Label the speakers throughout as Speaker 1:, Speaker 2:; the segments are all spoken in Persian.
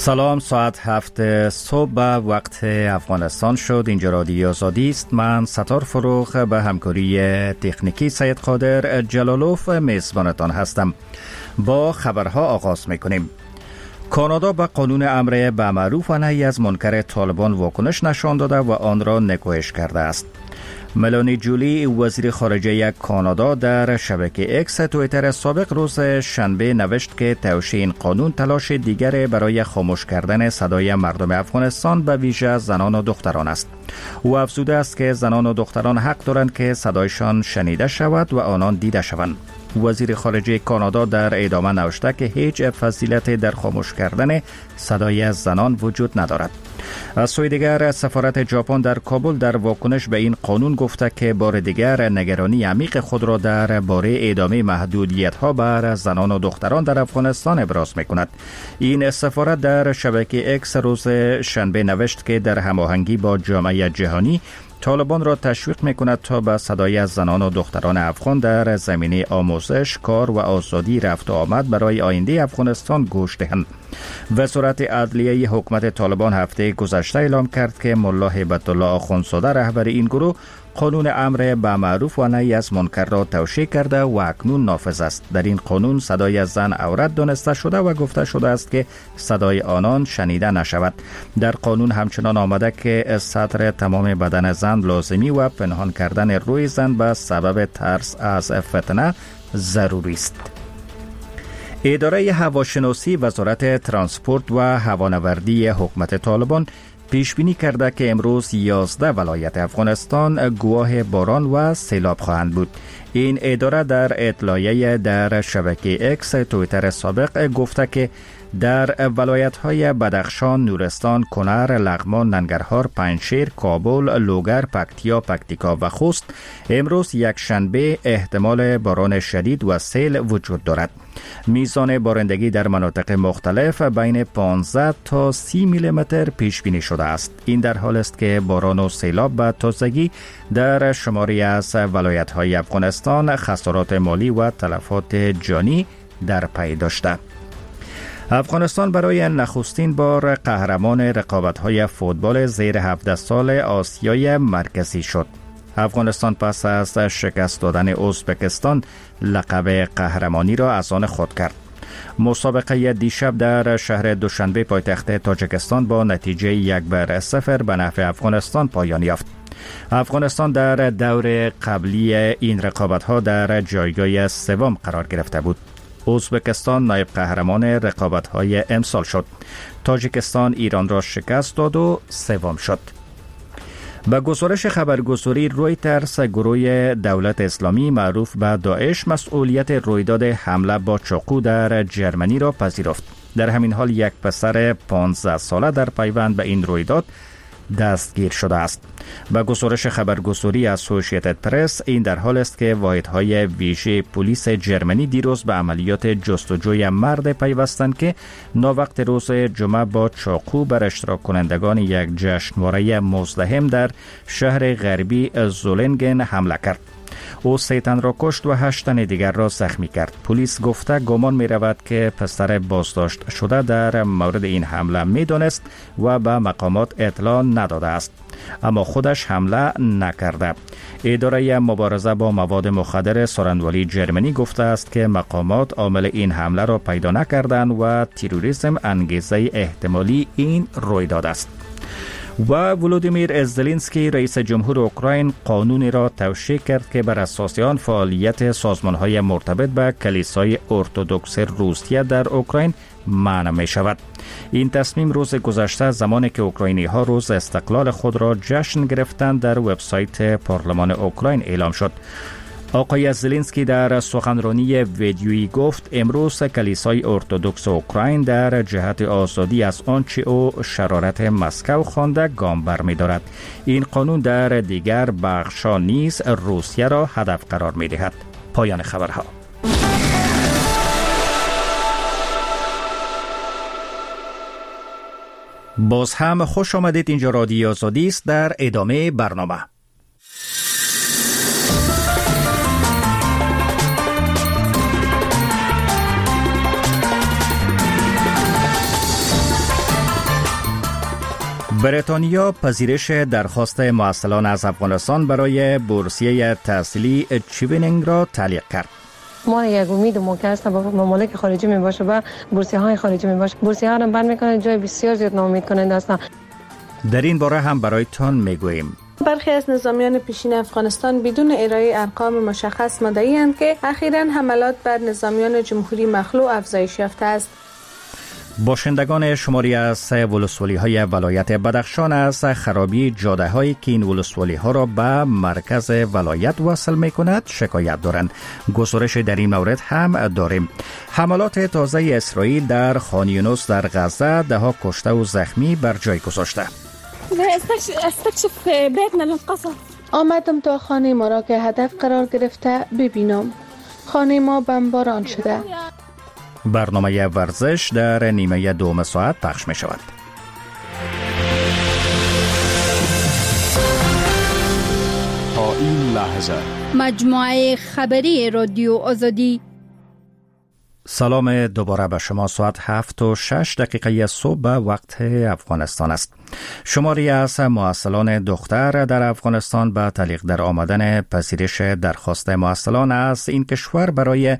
Speaker 1: سلام، ساعت 7 صبح به وقت افغانستان شد. اینجا رادیو آزادی است. من ستار فروخ به همکاری تکنیکی سید قادر جلالوف میزبانتان هستم. با خبرها آغاز میکنیم. کانادا به قانون امر به معروف و نهی از منکر طالبان واکنش نشان داده و آن را نکوهش کرده است. ملانی جولی وزیر خارجه کانادا در شبکه اکس توییتر سابق روز شنبه نوشت که توشیح این قانون تلاش دیگر برای خاموش کردن صدای مردم افغانستان به ویژه زنان و دختران است. او افزوده است که زنان و دختران حق دارند که صدایشان شنیده شود و آنان دیده شوند. وزیر خارجه کانادا در ادامه نوشته که هیچ فضیلت در خاموش کردن صدای زنان وجود ندارد. از سوی دیگر سفارت ژاپن در کابل در واکنش به این قانون گفته که بار دیگر نگرانی عمیق خود را درباره ادامه محدودیت‌ها بر زنان و دختران در افغانستان ابراز می‌کند. این سفارت در شبکه اکس روز شنبه نوشت که در هماهنگی با جامعه جهانی طالبان را تشویق می‌کند تا به صدای زنان و دختران افغان در زمینه آموزش، کار و آزادی رفت و آمد برای آینده افغانستان گوش دهند. وزارت عدلیه حکومت طالبان هفته گذشته اعلام کرد که ملا هیبت الله آخوندزاده رهبر این گروه قانون امر به معروف و نهی از منکر را توشیح کرده و اکنون نافذ است. در این قانون صدای زن عورت دانسته شده و گفته شده است که صدای آنان شنیده نشود. در قانون همچنان آمده که ستر تمام بدن زن لازمی و پنهان کردن روی زن به سبب ترس از فتنه ضروری است. اداره هواشناسی وزارت ترانسپورت و هوانوردی حکومت طالبان پیش بینی کرده که امروز 11 ولایت افغانستان گواه باران و سیلاب خواهند بود. این اداره در اطلاعیه در شبکه اکس توییتر سابق گفته که در ولایت‌های بدخشان، نورستان، کنر، لغمان، ننگرهار، پنجشیر، کابل، لوگر، پکتیکا و خوست امروز یک شنبه احتمال باران شدید و سیل وجود دارد. میزان بارندگی در مناطق مختلف بین 15 تا 30 میلیمتر پیش بینی شده است. این در حال است که باران و سیلاب به تازگی در شماری از ولایت‌های افغانستان خسارات مالی و تلفات جانی در پی داشته. افغانستان برای نخستین بار قهرمان رقابت‌های فوتبال زیر 17 سال آسیای مرکزی شد. افغانستان پس از شکست دادن ازبکستان لقب قهرمانی را از آن خود کرد. مسابقه دیشب در شهر دوشنبه پایتخت تاجیکستان با نتیجه 1-0 به نفع افغانستان پایان یافت. افغانستان در دور قبلی این رقابت‌ها در جایگاه سوم قرار گرفته بود. ازبکستان نایب قهرمان رقابت‌های امسال شد. تاجیکستان ایران را شکست داد و سوم شد. به گزارش خبرگزاری رویترز، گروه دولت اسلامی معروف به داعش مسئولیت رویداد حمله با چاقو در جرمنی را پذیرفت. در همین حال یک پسر 15 ساله در پیوند به این رویداد دستگیر شده است. با گزارش خبرگزاری اسوسییتد پرس، این در حال است که واحدهای ویژه پلیس جرمنی دیروز به عملیات جستجوی مرد پیوستند که ناوقت روز جمعه با چاقو بر اشتراک کنندگان یک جشنواره مزدحم در شهر غربی زولنگن حمله کرد. او 3 تن را کشت و 8 تن دیگر را زخمی کرد. پلیس گفته گمان می رود که پسر بازداشت شده در مورد این حمله می دانست و به مقامات اطلاع نداده است، اما خودش حمله نکرده. اداره مبارزه با مواد مخدر سارنوالی جرمنی گفته است که مقامات عامل این حمله را پیدا نکردند و تروریسم انگیزه احتمالی این رویداد است. و ولودیمیر زلنسکی رئیس جمهور اوکراین قانونی را توشیح کرد که بر اساس آن فعالیت سازمان‌های مرتبط به کلیسای ارتدوکس روسیه در اوکراین منع می شود. این تصمیم روز گذشته زمانی که اوکراینی‌ها روز استقلال خود را جشن گرفتند در وبسایت پارلمان اوکراین اعلام شد. آقای زلنسکی در سخنرانی ویدیویی گفت امروز کلیسای ارتدوکس اوکراین در جهت آزادی از آنچه او شرارت مسکو خوانده گام برمی‌دارد. این قانون در دیگر بخش‌ها نیز روسیه را هدف قرار می‌دهد. پایان خبرها. باز هم خوش آمدید. اینجا رادیو آزادی است. در ادامه برنامه بریتانیا پذیرش درخواست معسلان از افغانستان برای بورسیه تحصیلی چیونینگ را تعلیق کرد.
Speaker 2: ما یک امید ما که است با ممالک خارجی می باشه و بورسیه های خارجی می باشه. بورسیه ها را بند میکنه، جای بسیار زیاد ناامید کننده است.
Speaker 1: در این باره هم برایتان میگوییم.
Speaker 3: برخی از نظامیان پیشین افغانستان بدون ارائه ارقام مشخص مدعی اند که اخیراً حملات بر نظامیان جمهوری مخلوع افزایش یافته است.
Speaker 1: باشندگان شماری از ولسوالی های ولایت بدخشان از خرابی جاده هایی که این ولسوالی ها را به مرکز ولایت وصل می کند شکایت دارند. گزارش در این مورد هم داریم. حملات تازه اسرائیل در خان یونس در غزه دهها کشته و زخمی بر جای گذاشته.
Speaker 4: استکشف بیتنا للقصر.
Speaker 3: آمدم تا خانه ما را که هدف قرار گرفته ببینم. خانه ما بمباران شده.
Speaker 1: برنامه ورزش در نیمه دوم ساعت پخش می شود.
Speaker 5: تا این لحظه
Speaker 4: مجموعه خبری رادیو آزادی.
Speaker 1: سلام دوباره به شما. ساعت 7:06 صبح به وقت افغانستان است. شماری از معسلان دختر در افغانستان به تعلیق در آمدن پذیرش درخواست معسلان از این کشور برای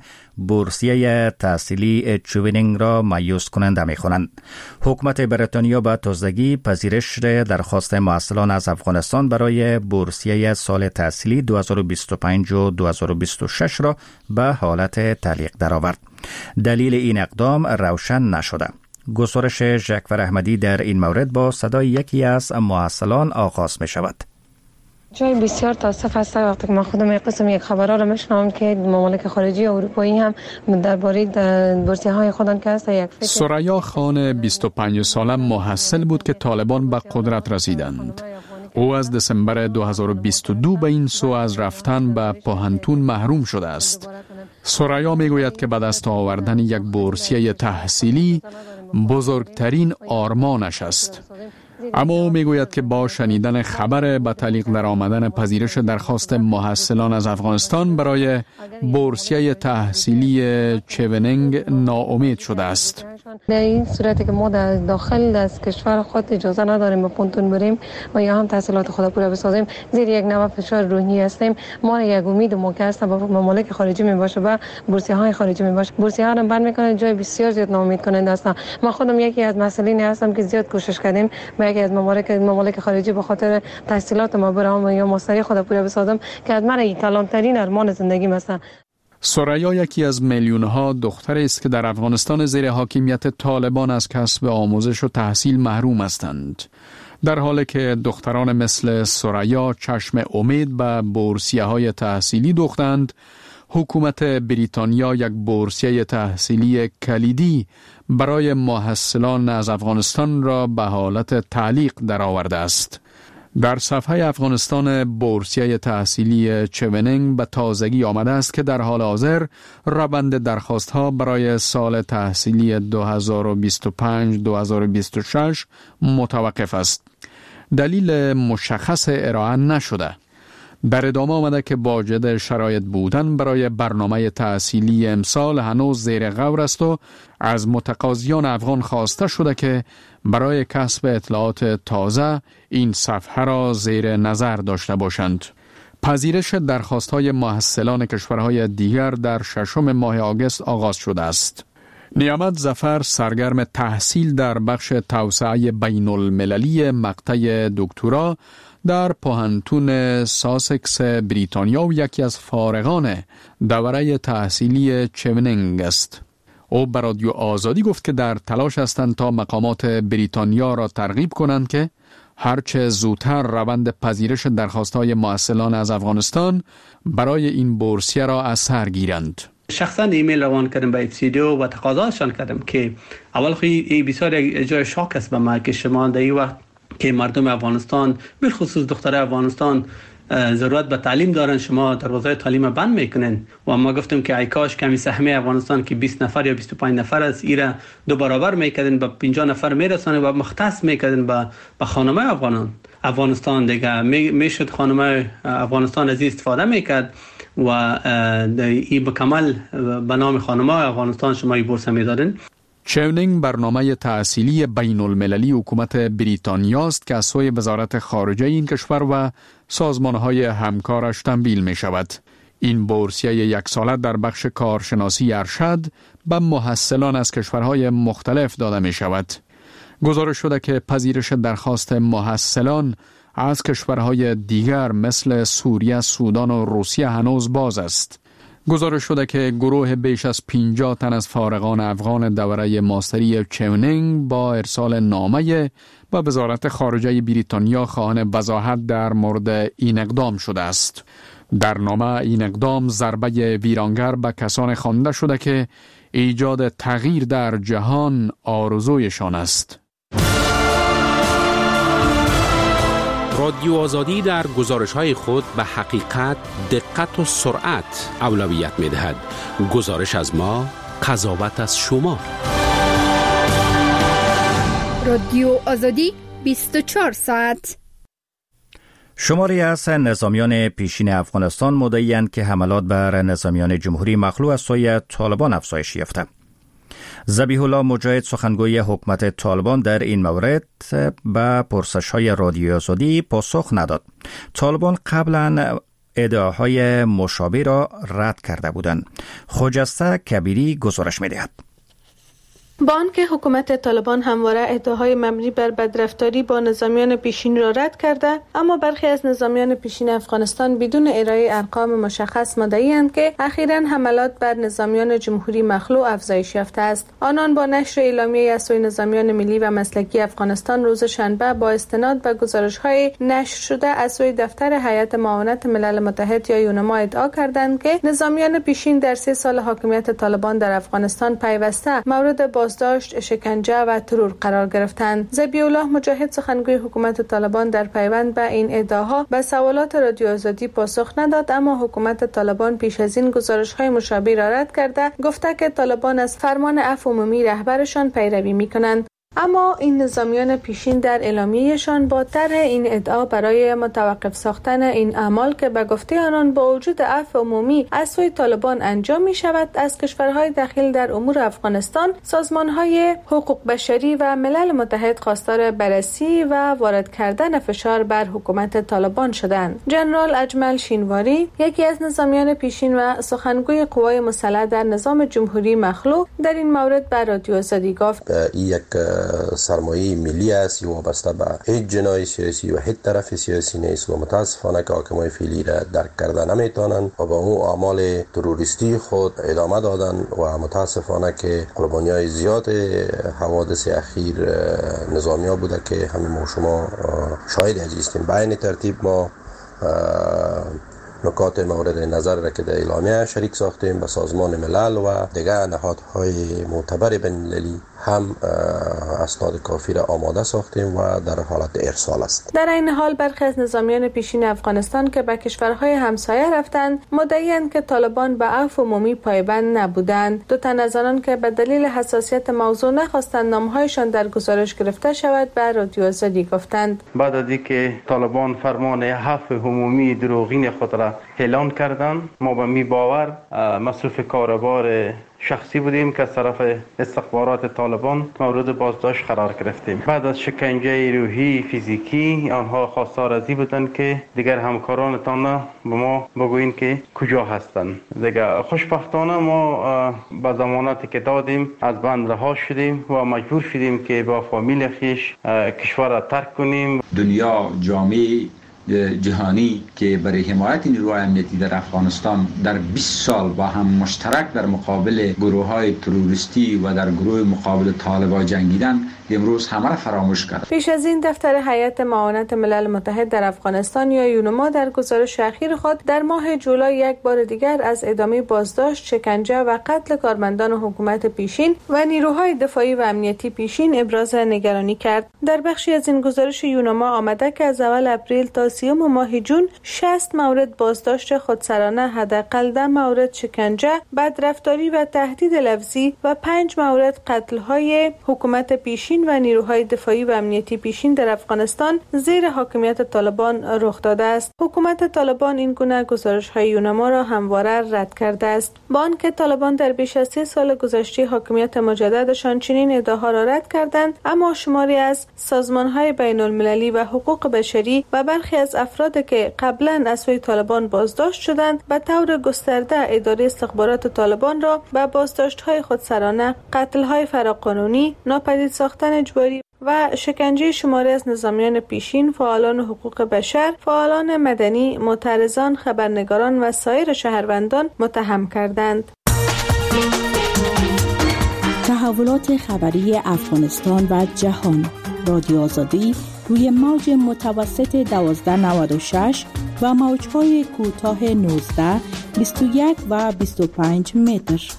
Speaker 1: بورسیه تحصیلی چوینینگ را مایوس کننده می خوانند. حکومت بریتانیا به تازگی پذیرش درخواست معسلان از افغانستان برای بورسیه سال تحصیلی 2025 و 2026 را به حالت تعلیق درآورد. دلیل این اقدام روشن نشده. گزارش ژکور احمدی در این مورد با صدای یکی از معسلان آغاز می شود.
Speaker 2: جای بسیار تاسف است وقتی که من خودم یک قسم یک خبرها را میشنوم که ممالک خارجی اروپایی هم درباره بورسیه های خودن که است یک فکر.
Speaker 5: ثریا خان 25 ساله محصل بود که طالبان به قدرت رسیدند. او از دسامبر 2022 به این سو از رفتن به پوهنتون محروم شده است. ثریا میگوید که به دست آوردن یک بورسیه تحصیلی بزرگترین آرمانش است. اما او میگوید که با شنیدن خبر به تعلیق در آمدن پذیرش درخواست محصلان از افغانستان برای بورسیه تحصیلی چوینینگ ناامید شده است.
Speaker 2: در این صورتی که ما در داخل از کشور خود اجازه نداریم به پونتون بریم و یا هم تحصیلات خود پورا بسازیم، زیر یک نوع فشار روحی هستیم. ما یک امید ما که است با ممالک خارجی می باشه و بورسیه های خارجی می باشه. بورسیه ها رو بند میکنه، جای بسیار زیاد ناامید کننده است. من خودم یکی از مسئولین هستم که زیاد کوشش کردیم به یکی از ممالک خارجی به خاطر تحصیلات ما برام یا ماستری خود پورا بسازم که از من کلانترین ارمان زندگی است.
Speaker 5: ثریا یکی از میلیون‌ها دختر است که در افغانستان زیر حاکمیت طالبان از کسب آموزش و تحصیل محروم هستند. در حالی که دختران مثل ثریا چشم امید به بورسیه‌های تحصیلی دوختند، حکومت بریتانیا یک بورسیه تحصیلی کلیدی برای محصلان از افغانستان را به حالت تعلیق درآورده است. در صفحه افغانستان بورسیه تحصیلی چوینینگ به تازگی آمده است که در حال حاضر روند درخواست‌ها برای سال تحصیلی 2025-2026 متوقف است. دلیل مشخص ارائه نشده. در ادامه آمده که واجد شرایط بودن برای برنامه تحصیلی امسال هنوز زیر غور است و از متقاضیان افغان خواسته شده که برای کسب اطلاعات تازه این صفحه را زیر نظر داشته باشند. پذیرش درخواست‌های محصلان کشورهای دیگر در 6 ماه آگوست آغاز شده است. نیامد ظفر سرگرم تحصیل در بخش توسعه بین المللی مقطع دکترا در پوهنتون ساسکس بریتانیا و یکی از فارغان دوره تحصیلی چوینینگ است. او به رادیو آزادی گفت که در تلاش هستند تا مقامات بریتانیا را ترغیب کنند که هرچه زودتر روند پذیرش درخواست‌های محصلان از افغانستان برای این بورسیه را از سر گیرند.
Speaker 6: شخصا ایمیل روان کردم به FCDO و تقاضاشان کردم که اول خیلی بسیار جای شاک است به ما که شما در این وقت که مردم افغانستان بالخصوص دخترای افغانستان ضرورت به تعلیم دارن شما دروازه تعلیم بند میکنن و ما گفتم که ای کاش کمی سهمیه افغانستان که 20 نفر یا 25 نفر از ایره 2 برابر میکردن به 50 نفر میرسونه و مختص میکردن به خانمای افغانستان دیگه میشد خانمای افغانستان از استفاده میکرد و این بکمل به نام خانمای افغانستان شما این بورس میدادن.
Speaker 5: چونینگ برنامه تحصیلی بین المللی حکومت بریتانیا است که از سوی وزارت خارجه این کشور و سازمانهای همکارش تمویل می شود. این بورسیه 1 ساله در بخش کارشناسی ارشد به محصلان از کشورهای مختلف داده می شود. گزارش شده که پذیرش درخواست محصلان از کشورهای دیگر مثل سوریه، سودان و روسیه هنوز باز است. گزارش شده که گروه بیش از 50 تن از فارغان افغان دوره ماستری چونینگ با ارسال نامه به وزارت خارجه بریتانیا خواهان وضاحت در مورد این اقدام شده است. در نامه این اقدام ضربه ویرانگر به کسان خوانده شده که ایجاد تغییر در جهان آرزویشان است.
Speaker 7: رادیو آزادی در گزارش‌های خود به حقیقت، دقت و سرعت اولویت می‌دهد. گزارش از ما، قضاوت از شما.
Speaker 4: رادیو آزادی 24 ساعت.
Speaker 1: شماری از نظامیان پیشین افغانستان مدعی‌اند که حملات بر نظامیان جمهوری مخلوع از سوی طالبان افزایش یافته. ذبیح الله مجاهد سخنگوی حکومت طالبان در این مورد به پرسش‌های رادیو آزادی پاسخ نداد. طالبان قبلا ادعاهای مشابه را رد کرده بودند. خجسته کبیری گزارش می‌دهد.
Speaker 3: با آنکه حکومت طالبان همواره ادعاهای مبنی بر بدرفتاری با نظامیان پیشین را رد کرده، اما برخی از نظامیان پیشین افغانستان بدون ارائه ارقام مشخص مدعی‌اند که اخیراً حملات بر نظامیان جمهوری مخلوع افزایش یافته است. آنان با نشر اعلامیه از سوی نظامیان ملی و مسلکی افغانستان روز شنبه با استناد به گزارش‌های نشر شده از سوی دفتر هیئت معاونت ملل متحد یا یونما ادعا کردند که نظامیان پیشین در 3 سال حاکمیت طالبان در افغانستان پیوسته مورد بازداشت، شکنجه و ترور قرار گرفتند. ذبیح الله مجاهد سخنگوی حکومت طالبان در پیوند به این ادعاها به سوالات رادیو آزادی پاسخ نداد، اما حکومت طالبان پیش از این گزارش‌های مشابه را رد کرده گفته که طالبان از فرمان عفو عمومی رهبرشان پیروی می‌کنند. اما این نظامیان پیشین در اعلامیه‌شان با طرح این ادعا برای متوقف ساختن این اعمال که به گفته آنان با وجود عفو عمومی از سوی طالبان انجام می شود، از کشورهای دخیل در امور افغانستان، سازمانهای حقوق بشری و ملل متحد خواستار بررسی و وارد کردن فشار بر حکومت طالبان شدند. جنرال اجمل شینواری، یکی از نظامیان پیشین و سخنگوی قوای مسلح در نظام جمهوری مخلوع، در این مورد به رادیو آزادی گفت:
Speaker 8: یک سرمایه ملی است، وابسته به هیچ جناح سیاسی و هیچ طرف سیاسی نیست و متاسفانه که حاکمای فعلی را درک کرده نمیتونن و با اون اعمال تروریستی خود ادامه دادن و متاسفانه که قربانیای زیاد حوادث اخیر نظامی ها بوده که همین ما شما شاهد هستیم. به این ترتیب ما نکات مورد نظر را که در اعلامیه شریک ساختیم به سازمان ملل و دیگر نهادهای معتبر بین‌المللی هم اسناد کافی را آماده ساختیم و در حالت ارسال است.
Speaker 3: در این حال برخی از نظامیان پیشین افغانستان که به کشورهای همسایه رفتند مدعی‌اند که طالبان به عفو عمومی پایبند نبودند. 2 تن از آنان که به دلیل حساسیت موضوع نخواستند نامهایشان در گزارش گرفته شود به رادیو آزادی گفتند:
Speaker 6: بعد از اینکه طالبان فرمان عفو عمومی دروغین خود را اعلان کردند، ما به می باور مصروف کاربار شخصی بودیم که از طرف استخبارات طالبان مورد بازداشت قرار گرفتیم. بعد از شکنجه روحی فیزیکی آنها خواستار از این بودند که دیگر همکارانتان به ما بگویند که کجا هستند. دیگر خوشبختانه ما با ضمانتی که دادیم از بند رها شدیم و مجبور شدیم که با فامیل خویش کشور را ترک کنیم.
Speaker 9: دنیا، جامعه جهانی که برای حمایت نیروهای امنیتی در افغانستان در 20 سال با هم مشترک در مقابل گروه‌های تروریستی و در گروه مقابل طالبان جنگیدن، امروز همه را فراموش کرد.
Speaker 3: پیش از این دفتر هیئت معاونت ملل متحد در افغانستان یا یونما در گزارش اخیر خود در ماه جولای یک بار دیگر از ادامه بازداشت، شکنجه و قتل کارمندان حکومت پیشین و نیروهای دفاعی و امنیتی پیشین ابراز نگرانی کرد. در بخشی از این گزارش یونما آمده که از اول اپریل تا 30 ماه جون 60 مورد بازداشت خودسرانه، حداقل 10 مورد شکنجه، بدرفتاری و تهدید لفظی و 5 مورد قتل‌های حکومت پیشین و نیروهای دفاعی و امنیتی پیشین در افغانستان زیر حاکمیت طالبان رخ داده است. حکومت طالبان این گونه گزارش‌های یونما را همواره رد کرده است. با آنکه طالبان در بیش از 3 سال گذشته حاکمیت مجددشان چنین ادعاها را رد کردند، اما شماری از سازمان‌های بین‌المللی و حقوق بشری و برخی از افراد که قبلا از سوی طالبان بازداشت شدند به طور گسترده اداره استخبارات طالبان را به بازداشت‌های خودسرانه، قتل‌های فراقانونی، ناپدید ساختن اجباری و شکنجه شماری از نظامیان پیشین، فعالان حقوق بشر، فعالان مدنی، معترضان، خبرنگاران و سایر شهروندان متهم کردند.
Speaker 10: تحولات خبری افغانستان و جهان. رادیو آزادی روی موج متوسط 1296 و موج‌های کوتاه 19، 21 و 25 متر.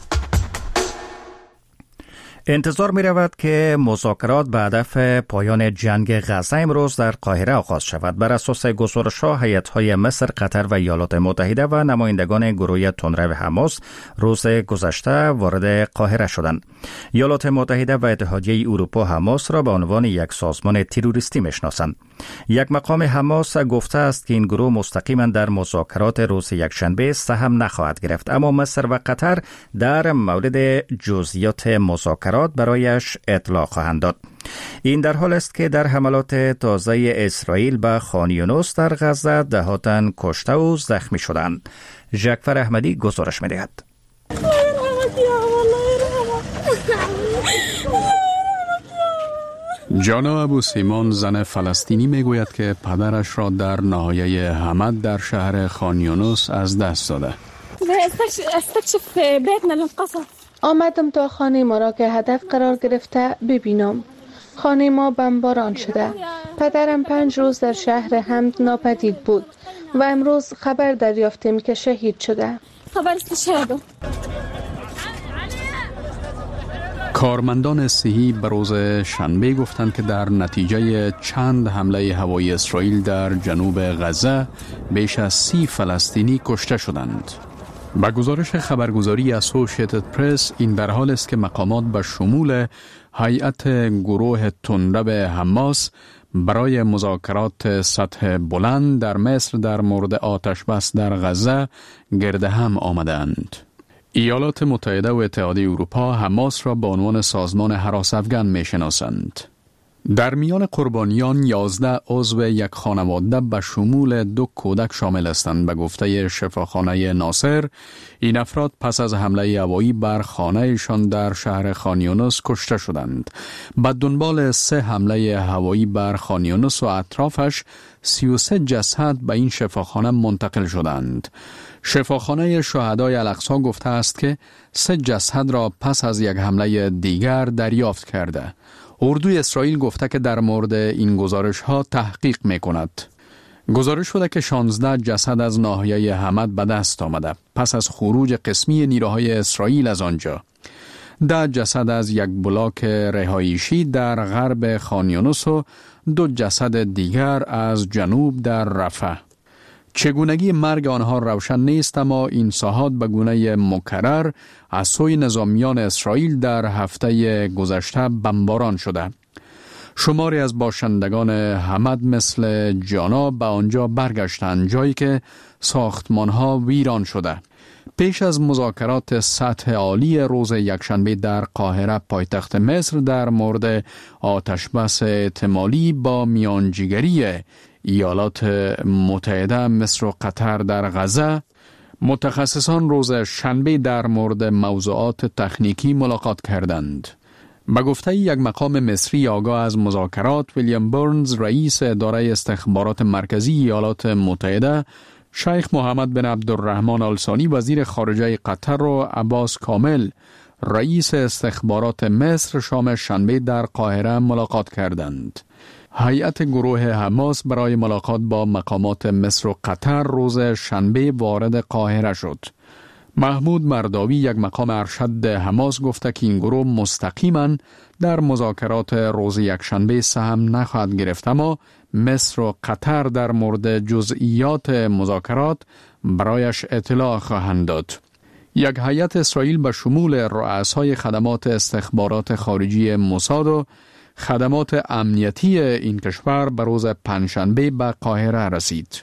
Speaker 1: انتظار می رود که مذاکرات به هدف پایان جنگ غزه امروز در قاهره آغاز شود. بر اساس گزارش‌ها، هیئت‌های مصر، قطر و ایالات متحده و نمایندگان گروه تندرو حماس روز گذشته وارد قاهره شدند. ایالات متحده و اتحادیه اروپا حماس را به عنوان یک سازمان تروریستی می‌شناسند. یک مقام حماس گفته است که این گروه مستقیما در مذاکرات روز یکشنبه سهم نخواهد گرفت، اما مصر و قطر در مورد جزئیات مذاکرات برایش اطلاع خواهند داد. این در حال است که در حملات تازه اسرائیل به خان یونس در غزه دهات تن کشته و زخمی شدند. جعفر احمدی گزارش می‌دهد.
Speaker 5: جانا ابو سیمان، زن فلسطینی، میگوید که پدرش را در ناحیه حمد در شهر خان یونس از دست داده.
Speaker 3: آمدم تا خانه ما را که هدف قرار گرفته ببینم. خانه ما بمباران شده. پدرم 5 روز در شهر حمد ناپدید بود و امروز خبر دریافتیم که شهید شده.
Speaker 5: کارمندان صحی به روز شنبه گفتند که در نتیجه چند حمله هوایی اسرائیل در جنوب غزه بیش از 30 فلسطینی کشته شدند. با گزارش خبرگزاری اسوسییتد پرس، این در حال است که مقامات به شمول هیئت گروه تندرو حماس برای مذاکرات سطح بلند در مصر در مورد آتش بس در غزه گرد هم آمدند. ایالات متحده و اتحادیه اروپا حماس را به عنوان سازمان هراس افغان می‌شناسند. در میان قربانیان 11 عضو یک خانواده به شمول 2 کودک شامل هستند. به گفته شفاخانه ناصر، این افراد پس از حمله هوایی بر خانه‌شان در شهر خان یونس کشته شدند. به دنبال 3 حمله هوایی بر خان یونس و اطرافش 33 جسد به این شفاخانه منتقل شدند. شفاخانه شهدای الاقصی گفته است که 3 جسد را پس از یک حمله دیگر دریافت کرده. اردوی اسرائیل گفته که در مورد این گزارش ها تحقیق می کند. گزارش شده که 16 جسد از ناحیه حمد به دست آمده پس از خروج قسمی نیروهای اسرائیل از آنجا. 10 جسد از یک بلاک رهایشی در غرب خان یونس و 2 جسد دیگر از جنوب در رفح. چگونگی مرگ آنها روشن نیست، اما این ساحات به گونه مکرر از سوی نظامیان اسرائیل در هفته گذشته بمباران شده. شماری از باشندگان حمد مثل جانا به آنجا برگشتند، جایی که ساختمانها ویران شده. پیش از مذاکرات سطح عالی روز یکشنبه در قاهره پایتخت مصر در مورد آتشبس احتمالی با میانجیگری ایالات متحده، مصر و قطر در غزه، متخصصان روز شنبه در مورد موضوعات تکنیکی ملاقات کردند. به گفته یک مقام مصری آگاه از مذاکرات، ویلیام برنز، رئیس اداره استخبارات مرکزی ایالات متحده، شیخ محمد بن عبدالرحمن آل ثانی وزیر خارجه قطر و عباس کامل رئیس استخبارات مصر شام شنبه در قاهره ملاقات کردند. هیئت گروه حماس برای ملاقات با مقامات مصر و قطر روز شنبه وارد قاهره شد. محمود مرداوی، یک مقام ارشد حماس، گفته که این گروه مستقیما در مذاکرات روز یکشنبه سهم نخواهد گرفت، اما مصر و قطر در مورد جزئیات مذاکرات برایش اطلاع خواهند داد. یک هیئت اسرائیل به شمول رؤسای خدمات استخبارات خارجی موساد و خدمات امنیتی این کشور به روز پنجشنبه به قاهره رسید.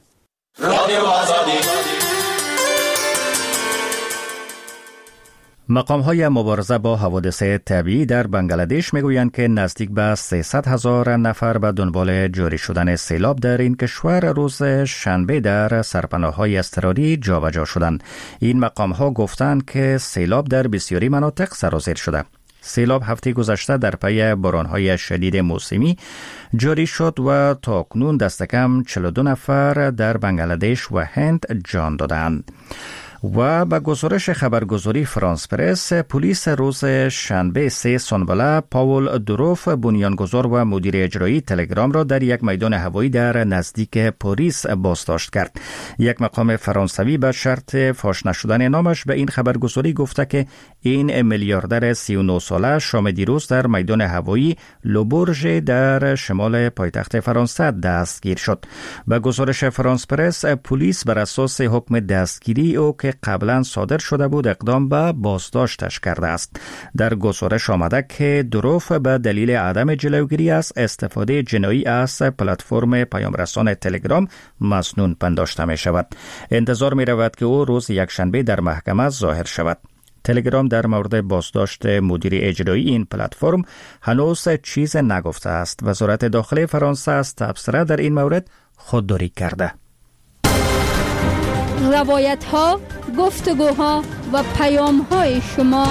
Speaker 1: مقام‌های مبارزه با حوادث طبیعی در بنگلادش میگویند که نزدیک به 300,000 نفر به دنبال جاری شدن سیلاب در این کشور روز شنبه در سرپناه‌های اضطراری جابجا شدند. این مقام‌ها گفتند که سیلاب در بسیاری مناطق سرازیر شده. سیلاب هفته گذشته در پی باران‌های شدید موسمی جاری شد و تاکنون دست کم 42 نفر در بنگلادش و هند جان دادند. و به گزارش خبرگزاری فرانس پرس، پلیس روز شنبه 3 سانبله پاول دروف، بنیانگذار و مدیر اجرایی تلگرام را در یک میدان هوایی در نزدیک پاریس بازداشت کرد. یک مقام فرانسوی به شرط فاش نشدن نامش به این خبرگزاری گفته که این میلیاردر 39 ساله شام دیروز در میدان هوایی لوبورژ در شمال پایتخت فرانسه دستگیر شد. به گزارش فرانس پرس، پلیس بر اساس حکم دستگیری او که قبلا صادر شده بود اقدام به بازداشتش کرده است. در گزارش آمده که دروف به دلیل عدم جلوگیری از استفاده جنایی از پلتفرم پیامرسان تلگرام مسنون پنداشته می شود. انتظار می رود که او روز یکشنبه در محکمه ظاهر شود. تلگرام در مورد بازداشت مدیر اجرایی این پلتفرم هنوز چیز نگفته است. وزارت داخلی فرانسه از تبصره در این مورد خودداری کرده.
Speaker 4: روایت ها، گفتگوها و پیام های شما.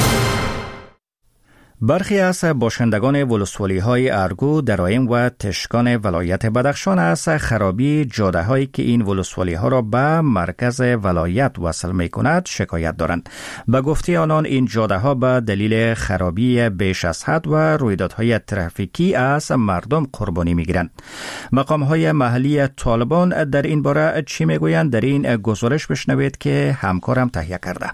Speaker 1: برخی از باشندگان ولسوالی های ارگو، درایم و تشکان ولایت بدخشان از خرابی جاده هایی که این ولسوالی ها را به مرکز ولایت وصل می کند شکایت دارند. به گفته آنان این جاده ها به دلیل خرابی بیش از حد و رویدادهای ترافیکی از مردم قربانی می گیرند. مقام های محلی طالبان در این باره چی می گویند؟ در این گزارش بشنوید که همکارم تهیه کرده.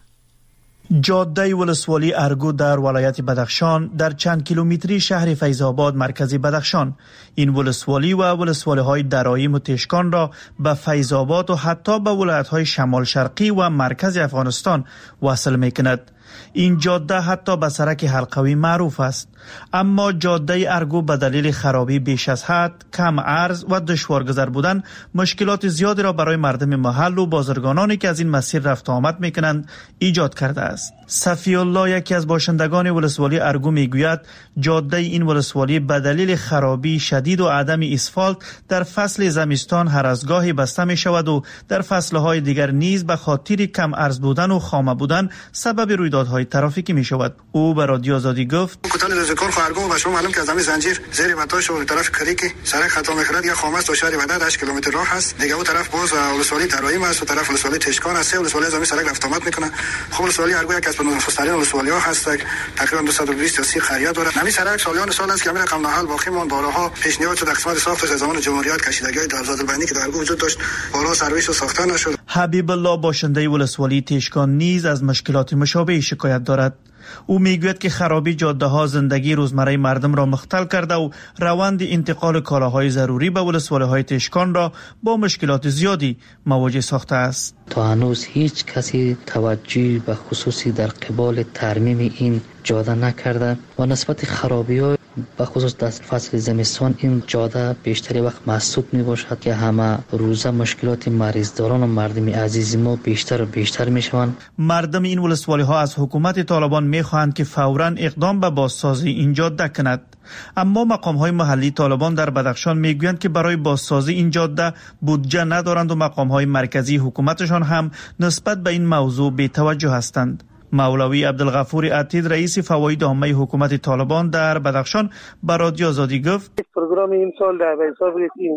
Speaker 11: جاده ولسوالی ارگو در ولایت بدخشان در چند کیلومتری شهر فیض‌آباد مرکز بدخشان، این ولسوالی و ولسوالی های درایم و تشکان را به فیض‌آباد و حتی به ولایت های شمال شرقی و مرکز افغانستان وصل می کند. این جاده حتی به سرک حلقوی معروف است، اما جاده ارگو به دلیل خرابی بیش از حد، کم عرض و دشوارگذر بودن مشکلات زیادی را برای مردم محل و بازرگانانی که از این مسیر رفت آمد میکنند ایجاد کرده است. صفی الله، یکی از باشندگان ولسوالی ارگو، میگوید جاده این ولسوالی به دلیل خرابی شدید و عدم اسفالت در فصل زمستان هر از گاهی بسته می شود و در فصلهای دیگر نیز به خاطر کم عرض بودن و خامه بودن سبب رویدادهای ترافیکی می شود. او به رادیو آزادی گفت:
Speaker 12: کتان ذکر خارگو و شما معلوم که از همین زنجیر زیر متاش و طرف کریک سرک خطا میخورد یا خامس تا شهر ودد 8 کیلومتر راه است. دیگه اون طرف باز ولسوالی درایم است و طرف ولسوالی تشکان است. سه ولسوالی از همین سرک رفت آمد میکنه. خب ولسوالی ارگو یک از نخست‌ترین ولسوالی ها هست، تقریبا 220 تا 30 خریت داره. همین سرک سالیان سال است که همین رقم نحل باقی مون. بارها پیشنهاد شد قسمت ساختش از زمان جمهوریت کشیدگی در آزاد البینی که در ارگو وجود داشت بالا سرویس ساخته نشد.
Speaker 11: حبیب الله، باشنده ولسوالی تشکان، نیز از مشکلات مشابه شکایت دارد. او میگوید که خرابی جاده ها زندگی روزمره مردم را مختل کرده و روند انتقال کالاهای ضروری به ولسوالی های تشکان را با مشکلات زیادی مواجه ساخته است.
Speaker 13: تا هنوز هیچ کسی توجهی به خصوصی در قبال ترمیم این جاده نکرده و نسبت خرابی ها به خصوص در فصل زمستان این جاده بیشتری وقت مسدود می باشد که همه روزه مشکلات مریضداران و مردم عزیز ما بیشتر و بیشتر می شوند.
Speaker 11: مردم این ولسوالی ها از حکومت طالبان می خواهند که فوراً اقدام به بازسازی این جاده کند، اما مقام های محلی طالبان در بدخشان می گویند که برای بازسازی این جاده بودجه ندارند و مقام های مرکزی حکومتشان هم نسبت به این موضوع بی‌توجه هستند. مولوی عبدالغفور عتید، رئیس فواید عامه حکومت طالبان در بدخشان، به رادیو آزادی گفت:
Speaker 14: پروگرام این سال در حساب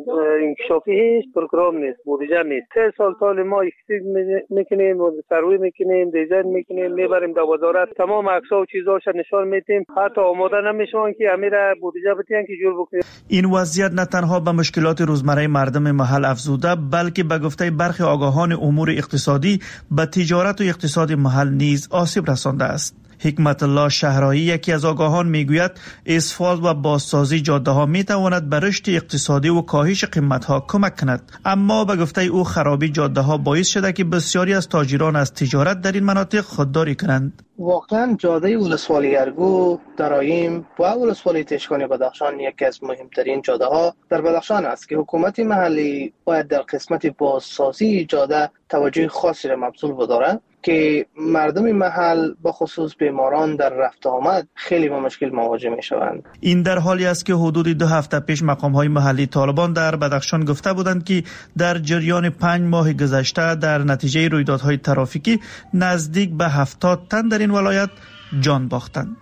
Speaker 14: انکشافی هیچ پروگرام نیست، بودجه نیست. 3 سال ما اکسید میکنیم، سروی میکنیم، دیزاین میکنیم، میبریم در وزارت، تمام عکس‌ها و چیزاش نشان میدیم، حتی آماده نمیشون که امیر بودجه بتین که جور بکنیم.
Speaker 11: این وضعیت نه تنها به مشکلات روزمره مردم محل افزوده، بلکه به گفته برخی آگاهان امور اقتصادی به تجارت و اقتصاد محل نیز آسیب رسانده است. حکمت الله شهرایی یکی از آگاهان میگوید اسفالت و بازسازی جاده ها می تواند به رشد اقتصادی و کاهش قیمت ها کمک کند، اما به گفته او خرابی جاده ها باعث شده که بسیاری از تاجران از تجارت در این مناطق خودداری کنند.
Speaker 15: واقعا جاده ولسوالی ارگو، درایم و ولسوالی تشکان بدخشان یکی از مهمترین جاده ها در بدخشان است که حکومت محلی باید در قسمت بازسازی جاده توجه خاصی را مبذول بدارد که مردم محل به خصوص بیماران در رفت آمد خیلی با مشکل مواجه می شوند.
Speaker 11: این در حالی است که حدود 2 هفته پیش مقام های محلی طالبان در بدخشان گفته بودند که در جریان 5 ماه گذشته در نتیجه رویدادهای ترافیکی نزدیک به 70 تن در این ولایت جان باختند.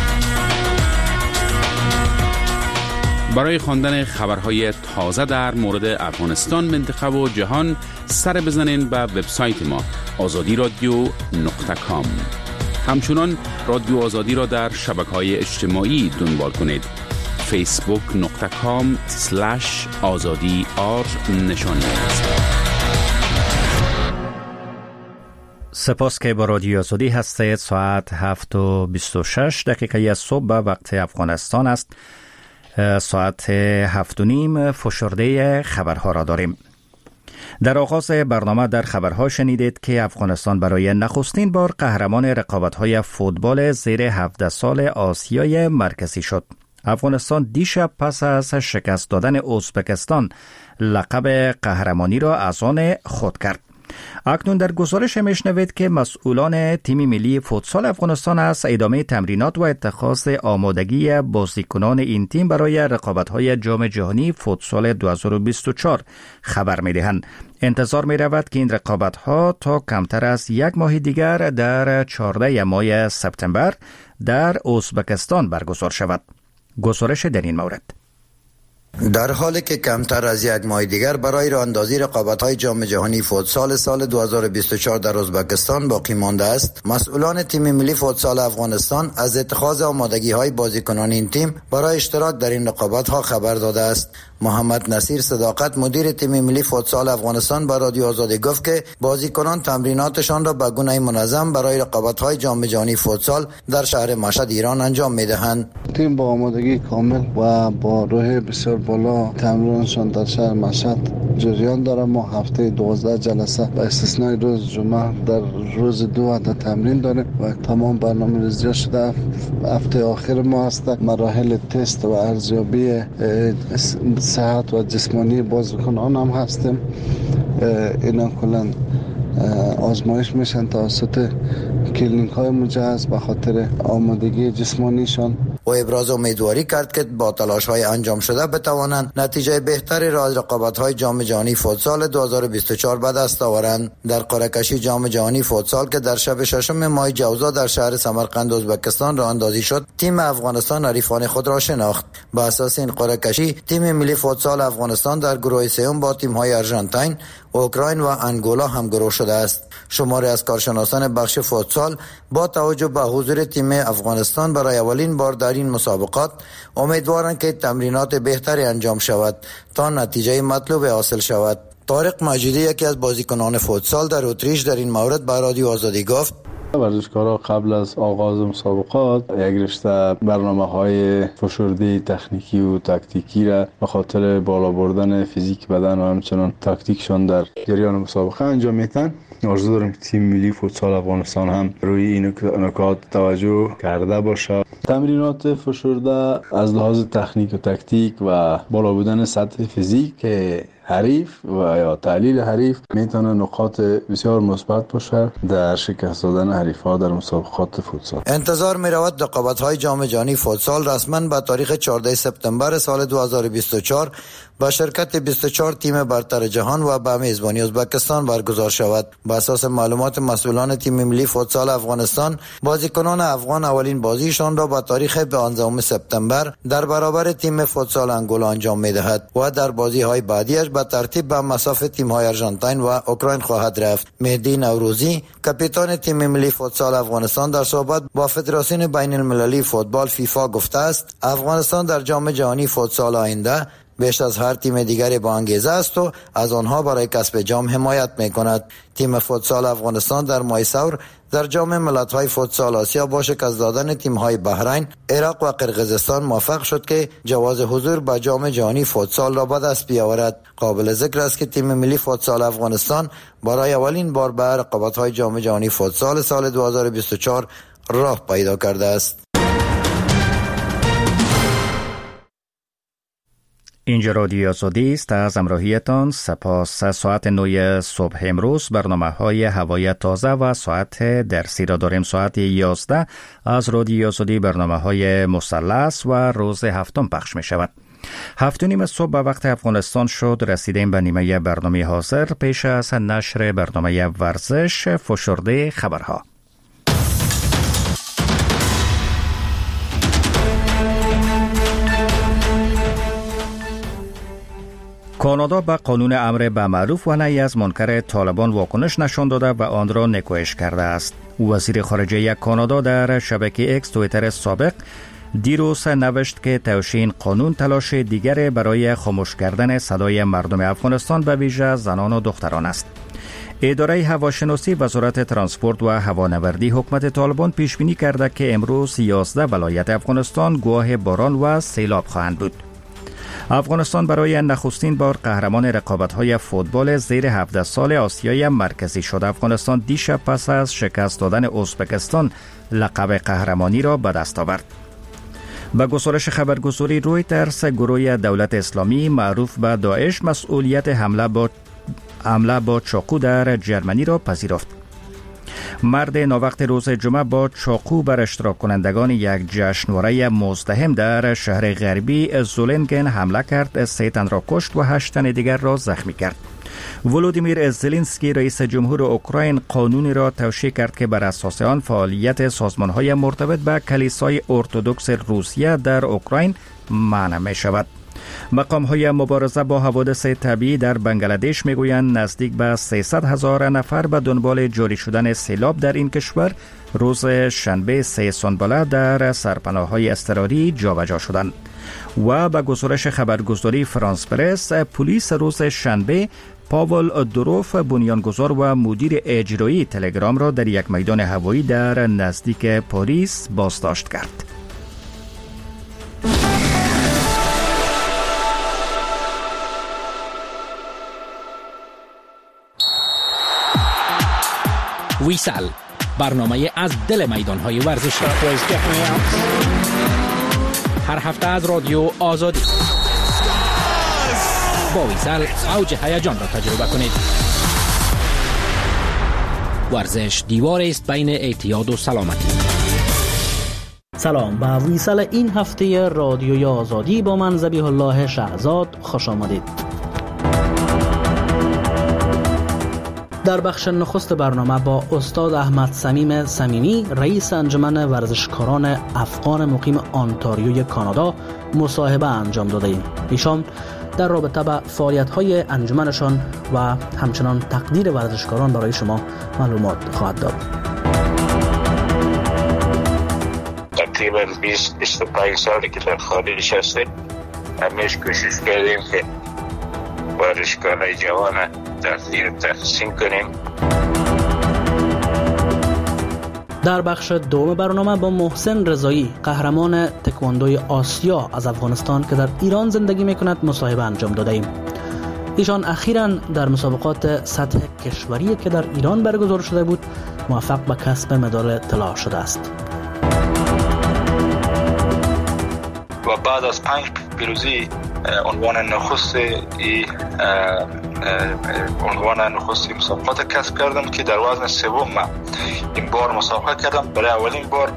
Speaker 7: برای خواندن خبرهای تازه در مورد افغانستان، منطقه و جهان سر بزنین به وبسایت ما azadi.radio.com. همچنان رادیو آزادی را در شبکه‌های اجتماعی دنبال کنید. facebook.com/azadi_r نشانی است.
Speaker 1: سپاس که با رادیو آزادی هستید. ساعت 7:26 صبح به وقت افغانستان است. ساعت 7:30 فشرده خبرها را داریم. در آغاز برنامه در خبرها شنیدید که افغانستان برای نخستین بار قهرمان رقابت‌های فوتبال زیر 17 سال آسیای مرکزی شد. افغانستان دیشب پس از شکست دادن ازبکستان لقب قهرمانی را از آن خود کرد. اکنون در گزارش میشنوید که مسئولان تیم ملی فوتسال افغانستان از ادامه تمرینات و اتخاذ آمادگی بازیکنان این تیم برای رقابت‌های جام جهانی فوتسال 2024 خبر می‌دهند. انتظار می‌رود که این رقابت‌ها تا کمتر از 1 ماه دیگر در 14 ماه سپتامبر در ازبکستان برگزار شود. گزارش در این مورد:
Speaker 16: در حالی که کمتر از 1 ماه دیگر برای راه اندازی رقابت‌های جام جهانی فوتسال سال 2024 در ازبکستان باقی مانده است، مسئولان تیم ملی فوتسال افغانستان از اتخاذ آمادگی‌های بازیکنان این تیم برای اشتراک در این رقابت‌ها خبر داده است. محمد نصیر صداقت، مدیر تیم ملی فوتسال افغانستان، با رادیو آزادی گفت که بازیکنان تمریناتشان را به گونه منظم برای رقابت‌های جام جهانی فوتسال در شهر مشهد ایران انجام می‌دهند.
Speaker 17: تیم با آمادگی کامل و با روح بسیار بالا تمرینشان در شهر مشهد جریان داره. ما هفته 12 جلسه به استثنای روز جمعه در روز 2 عدد تمرین داریم و تمام برنامه‌ریزی شده. هفته آخر ما هست مراحل تست و ارزیابی صحت و جسمانی بازیکنان هم هستیم. اینا کلا آزمایش میشن توسط کلینیک های مجهز به خاطر آمادگی جسمانیشان.
Speaker 16: و ابراز امیدواری کرد که با تلاش های انجام شده بتوانند نتیجه بهتری را از رقابت های جام جهانی فوتسال 2024 به دست آورند. در قرعه کشی جام جهانی فوتسال که در شب 6 ماه جوزا در شهر سمرقند ازبکستان راه اندازی شد، تیم افغانستان حریفان خود را شناخت. با اساس این قرعه کشی تیم ملی فوتسال افغانستان در گروه سوم با تیم های آرژانتین، اوکراین و انگولا همگروه شده است. شماری از کارشناسان بخش فوتسال با توجه به حضور تیم افغانستان برای اولین بار در این مسابقات امیدوارند که تمرینات بهتری انجام شود تا نتیجه مطلوب حاصل شود. طارق مجیدی، یکی از بازیکنان فوتسال در اتریش، در این مورد به رادیو آزادی گفت:
Speaker 18: ورزشکارا قبل از آغاز مسابقات یک رشته برنامه‌های فشرده تکنیکی و تاکتیکی را به خاطر بالا بردن فیزیک بدن و همچنان تاکتیکشان در جریان مسابقه انجام میدن. آرزو دارم که تیم ملی فوتسال افغانستان هم روی این نکات توجه کرده باشه. تمرینات فشرده از لحاظ تکنیک و تاکتیک و بالا بودن سطح فیزیک حریف و یا تحلیل حریف میتونه نقاط بسیار مثبت باشه در شکست دادن حریف‌ها در مسابقات فوتسال.
Speaker 16: انتظار می‌رود رقابت‌های جام جهانی فوتسال رسما به تاریخ 14 سپتامبر سال 2024 با شرکت 24 تیم برتر جهان و به میزبانی ازبکستان برگزار شود. با اساس معلومات مسئولان تیم ملی فوتسال افغانستان، بازیکنان افغان اولین بازیشان را با تاریخ 15 سپتامبر در برابر تیم فوتسال انگولا انجام می‌دهد و در بازی‌های بعدیش به ترتیب به مصاف تیم‌های آرژانتین و اوکراین خواهد رفت. مهدی نوروزی، کاپیتان تیم ملی فوتسال افغانستان، در صحبت با فدراسیون بین المللی فوتبال فیفا گفته است: افغانستان در جام جهانی فوتسال آینده بیش از هر تیم دیگری با انگیزه است و از آنها برای کسب جام حمایت می‌کند. تیم فوتسال افغانستان در ماه سور در جام ملت‌های فوتسال آسیا با شکست دادن تیم‌های بحرین، عراق و قرقیزستان موفق شد که جواز حضور به جام جهانی فوتسال را به دست بیاورد. قابل ذکر است که تیم ملی فوتسال افغانستان برای اولین بار به رقابت‌های جام جهانی فوتسال سال 2024 راه پیدا کرده است.
Speaker 1: اینجا رادیو آزادی است. از همراهیتان سپاس. ساعت 9 صبح امروز برنامه‌های هوای تازه و ساعت درسی را داریم. ساعت 11 از رادیو آزادی برنامه‌های مثلث و روز هفتم پخش می شود. 7:30 صبح به وقت افغانستان شد. رسیدیم به نیمه برنامه حاضر. پیش از نشر برنامه ورزش فشرده خبرها. کانادا به قانون امر به معروف و نهی از منکر طالبان واکنش نشان داده و آن را نکوهش کرده است. وزیر خارجه کانادا در شبکه اکس توییتر سابق دیروز نوشت که توشین قانون تلاش دیگر برای خاموش کردن صدای مردم افغانستان به ویژه زنان و دختران است. اداره هواشناسی وزارت ترانسپورت و هوانوردی حکومت طالبان پیش بینی کرده که امروز 11 ولایت افغانستان گواه باران و سیلاب خواهند بود. افغانستان برای نخستین بار قهرمان رقابت‌های فوتبال زیر 17 سال آسیای مرکزی شد. افغانستان دیشب پس از شکست دادن ازبکستان لقب قهرمانی را به دست آورد. به گزارش خبرگزاری رویترز، گروه دولت اسلامی معروف به داعش مسئولیت حمله با چاقو در جرمنی را پذیرفت. مرد ناوقت روز جمعه با چاقو بر اشتراک کنندگان یک جشنواره مزدحم در شهر غربی زولنگن حمله کرد. 3 تن را کشت و 8 تن دیگر را زخمی کرد. ولودیمیر زلنسکی رئیس جمهور اوکراین قانونی را توشیح کرد که بر اساس آن فعالیت سازمان‌های مرتبط به کلیسای ارتدوکس روسیه در اوکراین منع می شود. مقام‌های مبارزه با حوادث طبیعی در بنگلادش میگویند نزدیک به 300,000 نفر به دنبال جاری شدن سیلاب در این کشور روز شنبه 3 سنبله در سرپناه‌های اضطراری جابجا شدند. و به گزارش خبرگزاری فرانس پرس، پلیس روز شنبه پاول دروف، بنیانگذار و مدیر اجرایی تلگرام را در یک میدان هوایی در نزدیک پاریس بازداشت کرد.
Speaker 7: ویسل، برنامه از دل میدان‌های ورزشی. هر هفته از رادیو آزادی. با ویسل اوج هیجان را تجربه کنید. ورزش دیواری است بین اعتیاد و سلامتی.
Speaker 19: سلام، به ویسل این هفته رادیوی آزادی با من ذبیح الله شهزاد خوش آمدید. در بخش نخست برنامه با استاد احمد صمیم صمیمی، رئیس انجمن ورزشکاران افغان مقیم آنتاریوی کانادا، مصاحبه انجام داده ایم. ایشان در رابطه با فعالیت‌های انجمنشان و همچنان تقدیر ورزشکاران برای شما معلومات خواهد داد.
Speaker 20: تقریبا 20-25 سالی که در خارج هستیم، همیشه کوشش کردیم که ورزشکارای جوان تحسین کنیم.
Speaker 19: در بخش دوم برنامه با محسن رضایی، قهرمان تکواندوی آسیا از افغانستان که در ایران زندگی میکند، مصاحبه انجام داده ایم. ایشان اخیراً در مسابقات سطح کشوری که در ایران برگزار شده بود موفق به کسب مدال طلا شده است.
Speaker 21: و بعد از 5 پیروزی عنوان نخست مسابقات کسب کردم که در وزن سوم این بار مسابقه کردم برای اولین بار.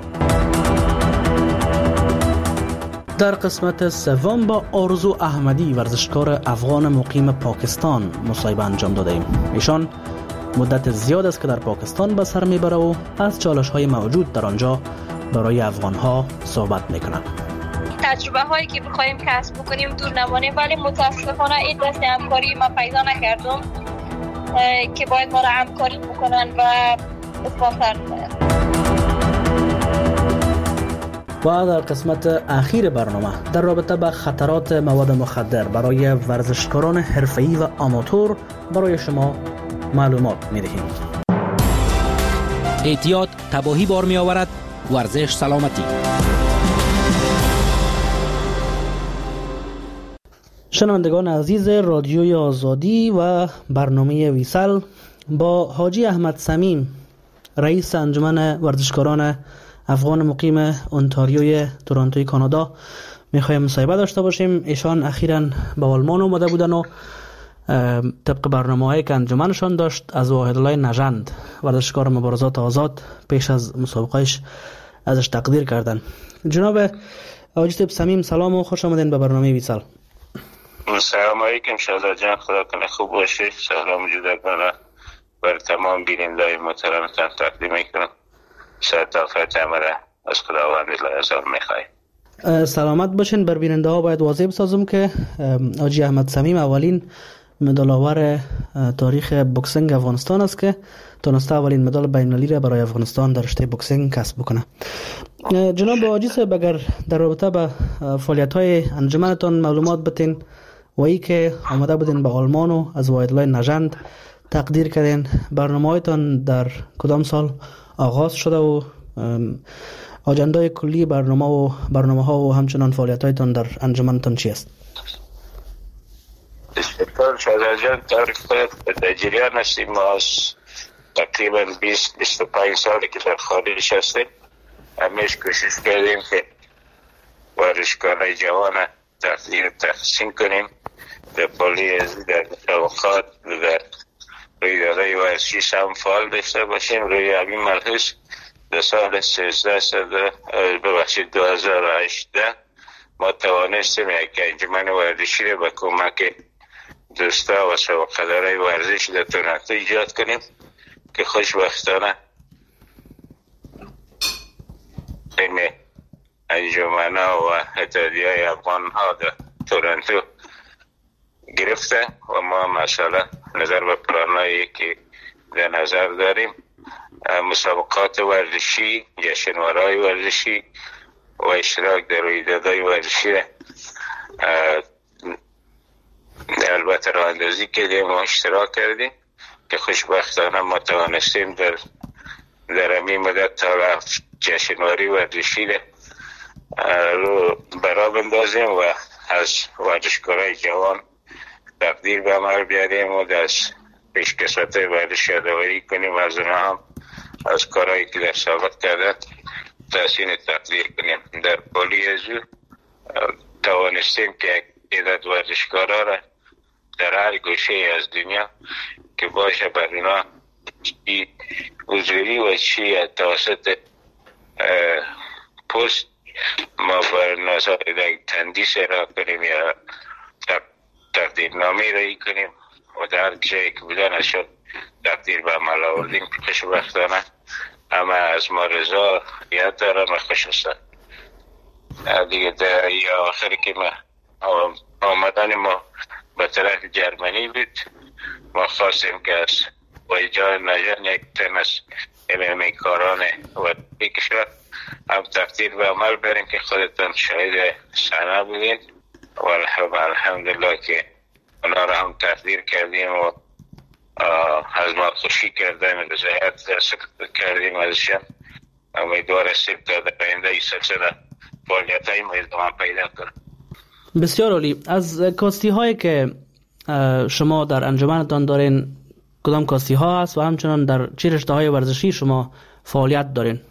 Speaker 19: در قسمت سوم با آرزو احمدی، ورزشکار افغان مقیم پاکستان، مصاحبه انجام داده ایم. ایشان مدت زیاد است که در پاکستان به سر میبره و از چالش‌های موجود در آنجا برای افغان‌ها صحبت میکنند.
Speaker 22: تجربه هایی که بخوایم کسب بکنیم دور نمانه، ولی متاسفانه این دست همکاری ما پیدا نکردم که باید ما را همکاری بکنن و اسپانسر کنن.
Speaker 19: و در قسمت اخیر برنامه در رابطه با خطرات مواد مخدر برای ورزشکاران حرفه‌ای و آماتور برای شما معلومات می‌دهیم.
Speaker 2: احتیاط تباهی بار می‌آورد. ورزش سلامتی.
Speaker 19: شنوندگان عزیز رادیوی آزادی و برنامه ویسل، با حاجی احمد صمیم، رئیس انجمن ورزشکاران افغان مقیم اونتاریوی تورنتوی کانادا، میخوایم مصاحبه داشته باشیم. ایشان اخیراً به آلمان اومده بودن و طبق برنامه‌هایی که انجمنشان داشت از واحدالله نژند، ورزشکار مبارزات آزاد، پیش از مسابقهش ازش تقدیر کردن. جناب حاجی صمیم، سلام و خوش آمدین به برنامه ویسل.
Speaker 21: سلام علیکم شهزاد جان، خدا کنه خوب باشی. سلام جداگانه بر تمام بینندگان محترمتان تقدیم میکنم. شرطافت عمره از خداوند لعظم میخوایم.
Speaker 19: سلامت باشین. بر بیننده ها باید واضح بسازم که حاجی احمد صمیم اولین مدال آور تاریخ بوکسینگ افغانستان است که تونسته اولین مدال بین‌المللی را برای افغانستان در رشته بوکسینگ کسب بکنه. جناب حاجی صاحب، اگر در رابطه با فعالیت‌های انجمنتان معلومات بتین و ای که آمده بودین به آلمان و از واحدالله نژند تقدیر کردین، برنامه‌هایتان در کدام سال آغاز شده و آجندای کلی برنامه‌ها و همچنان فعالیت‌هایتان در انجمنتان چی است؟
Speaker 21: شکر شهزاد جان، تعریف کنید در جریان هستیم. ما از تقریبا 20-25 سالی که در خارج هستیم، همیشه کوشش کردیم که ورزشکاران جوان تحسین کنیم، در پالیز، در مسابقات، در رویدادهای ورزشی هم فعال داشته باشیم. روی همین ملحوظ در سال 2018 ما توانستیم یک انجمن ورزشی را به کمک دوستا و سابقه‌دارای ورزش در تورنتو ایجاد کنیم که خوشبختانه بین انجمن‌ها و اتحادیه‌های افغان‌ها در تورنتو گرفته و ما ماشاءالله نظر به پلانایی که در نظر داریم، مسابقات ورزشی، جشنواره‌های ورزشی و اشتراک در رویدادهای ورزشی البته راه اندازی کردیم و اشتراک کردیم که خوشبختانه ما توانستیم در همین مدت تا جشنواره ورزشی رو برا بندازیم و از ورزشکارای جوان تقدیر به عمل بیاریم و در پیشکسوت ورزش یادآوری کنیم، از اونها هم از کارهایی که در سابق کردن تحسین تقدیر کنیم. در پالیزو توانستیم که عدد ورزشکارا را در هر گوشه از دنیا که باشه بر اونا چی حضوری و چی توسط پست ما بر نظر تندیس را کنیم یا تقدیرنامه را کنیم و در هر جایی که بودن شد تقدیر به عمل آوردیم. خوشبختانه همه از ما رضا یاد دارن و خوش هستن. دیگه در یا آخری که ما آمدن ما به طرف جرمنی بود، ما خواستیم که از ویجای نژند یک تن از کاران و کشور هم تقدیر به عمل بریم که خودتان شاهد صحنه بودین و الحمدلله که اونا را هم تقدیر کردیم و از ما خوشی کردن رضایت کردیم ازشان. امیدوار هستیم تا در آینده این سلسله فعالیت‌های ما ادامه پیدا کنه.
Speaker 19: بسیار عالی. از کاستی هایی که شما در انجمنتان دارین کدام کاستی ها هست و همچنان در چه رشته های ورزشی شما فعالیت دارین؟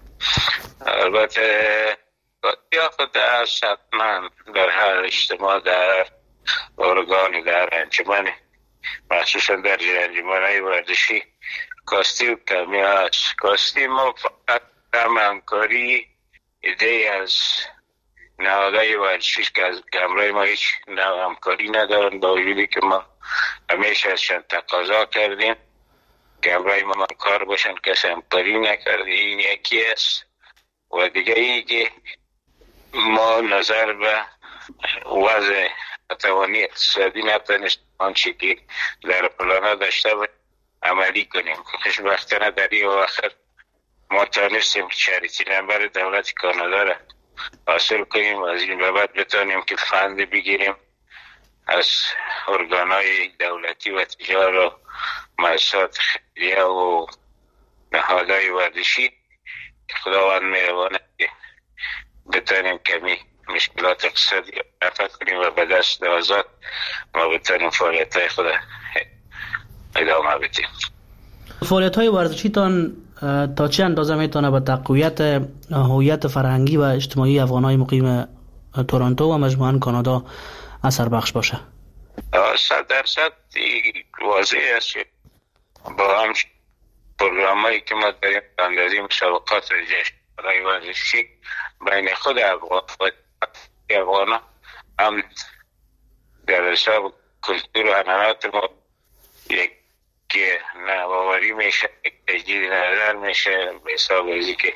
Speaker 21: البته کاستی ها خود هست، حتما در هر اجتماع، در ارگانی، در انجمن، مخصوصا در انجمن های ورزشی کاستی و کمی هست. کاستی ما فقط هم همکاری ایده از نهادهای ورزشی که از همراه ما هیچ همکاری ندارن، با وجودی که ما همیشه ازشان تقاضا کردیم که همراه ما کار باشن، کسی همکاری نکرده. این یکی است. و دیگه ای که ما نظر به وضع توانی اقتصادی نتونست آنچه که در پلانا داشته بود عملی کنیم. خوشبختانه در این آخر ما تانستیم چریتی نمبر دولت کانادا را حاصل کنیم، از این به بعد بتانیم که فند بگیریم از ارگانهای دولتی و تجار و مؤسسات خیریه و نهادهای ورزشی. خداوند مهربانه که بتانیم کمی مشکلات اقتصادی رفع کنیم و به دست آزاد ما بتانیم فعالیت‌های خود ادامه بدیم.
Speaker 19: فعالیت‌های ورزشیتان تا چه اندازه میتونه به تقویت هویت فرهنگی و اجتماعی افغان‌های مقیم تورنتو و مجموعاً کانادا اثر بخش باشه؟
Speaker 21: 100% واضح است که با هم پروگرامایی که ما داریم اندازی مسابقات جشنواره ورزشی بین خود افغان هم در حساب کلتور و عنعنات ما یک که نوآوری میشه، یک تجدید نظر میشه به حساب ازی که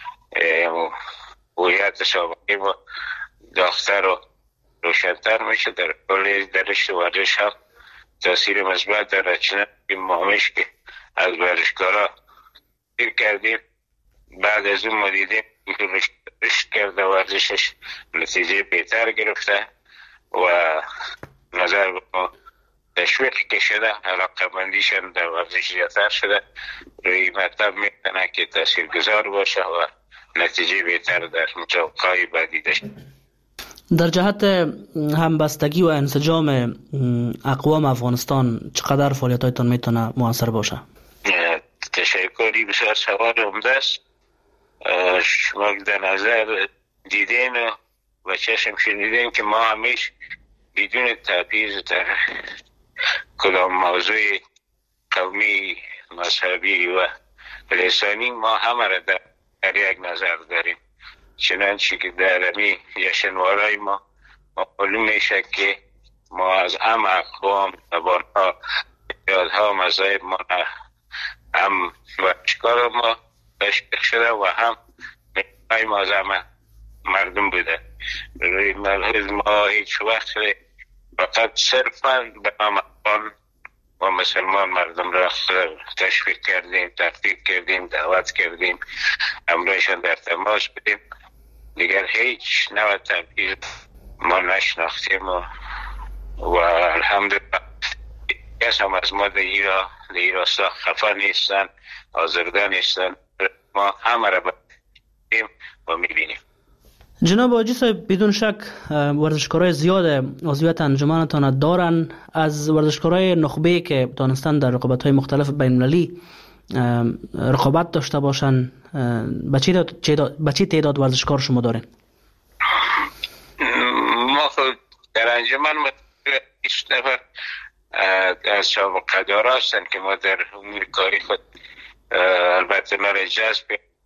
Speaker 21: هویت سابقه ما داغ‌تر و روشن‌تر میشه. در کل درش ورزش هم تاثیر مثبت داره، چنانکه ما همیشه که از ورزشکارا تیر کردیم، بعد از اون ما دیدیم که رشد کرده ورزشش نتیجه بهتر گرفته و نظر به ما تشویق که شده، علاقه مندیشن در ورزش زیادتر شده، روی مطلب میکنه که تاثیر گذار باشه و نتیجه بهتر در مسابقه‌های بعدی داشته.
Speaker 19: در جهت همبستگی و انسجام اقوام افغانستان چقدر فعالیت‌هایتان میتونه موثر باشه؟
Speaker 21: تشکری بسیار سوال عمده است. شما در نظر دیدین و چشم شنیدین که ما همیشه بدون تبعیض در کدام موضوع قومی، مذهبی و لسانی ما همه را در یک نظر داریم. چنانچه که در امی جشنواره‌های ما معلوم میشه که ما از همه اقوام، زبان‌ها، نژادها، مذاهب ما هم ورزشکار ما تشویق شده و هم مهمای ما از همه مردم بوده. روی ملحوظ ما هیچ وقت فقط صرفا به افغان و مسلمان مردم را تشویق کردیم، ترغیب کردیم، دعوت کردیم، همراهشان در تماس بودیم. دیگر هیچ نوع تبعیض ما نشناختیم و الحمدلله کس هم از ما در ایراستا خفا نیستن، آزرده نیستن. ما همه را بودیم و میبینیم.
Speaker 19: جناب حاجی صاحب، بدون شک ورزشکارای زیاد عضویت انجمنتان دارن. از ورزشکارای نخبه‌ای که دانستن در رقابت‌های مختلف بین‌المللی رقابت داشته باشن، به چه تعداد ورزشکار شما دارین؟
Speaker 21: ما خود در انجمن 20 نفر از سابقه دار هستن که ما در امور کاری خود البته مرا جذب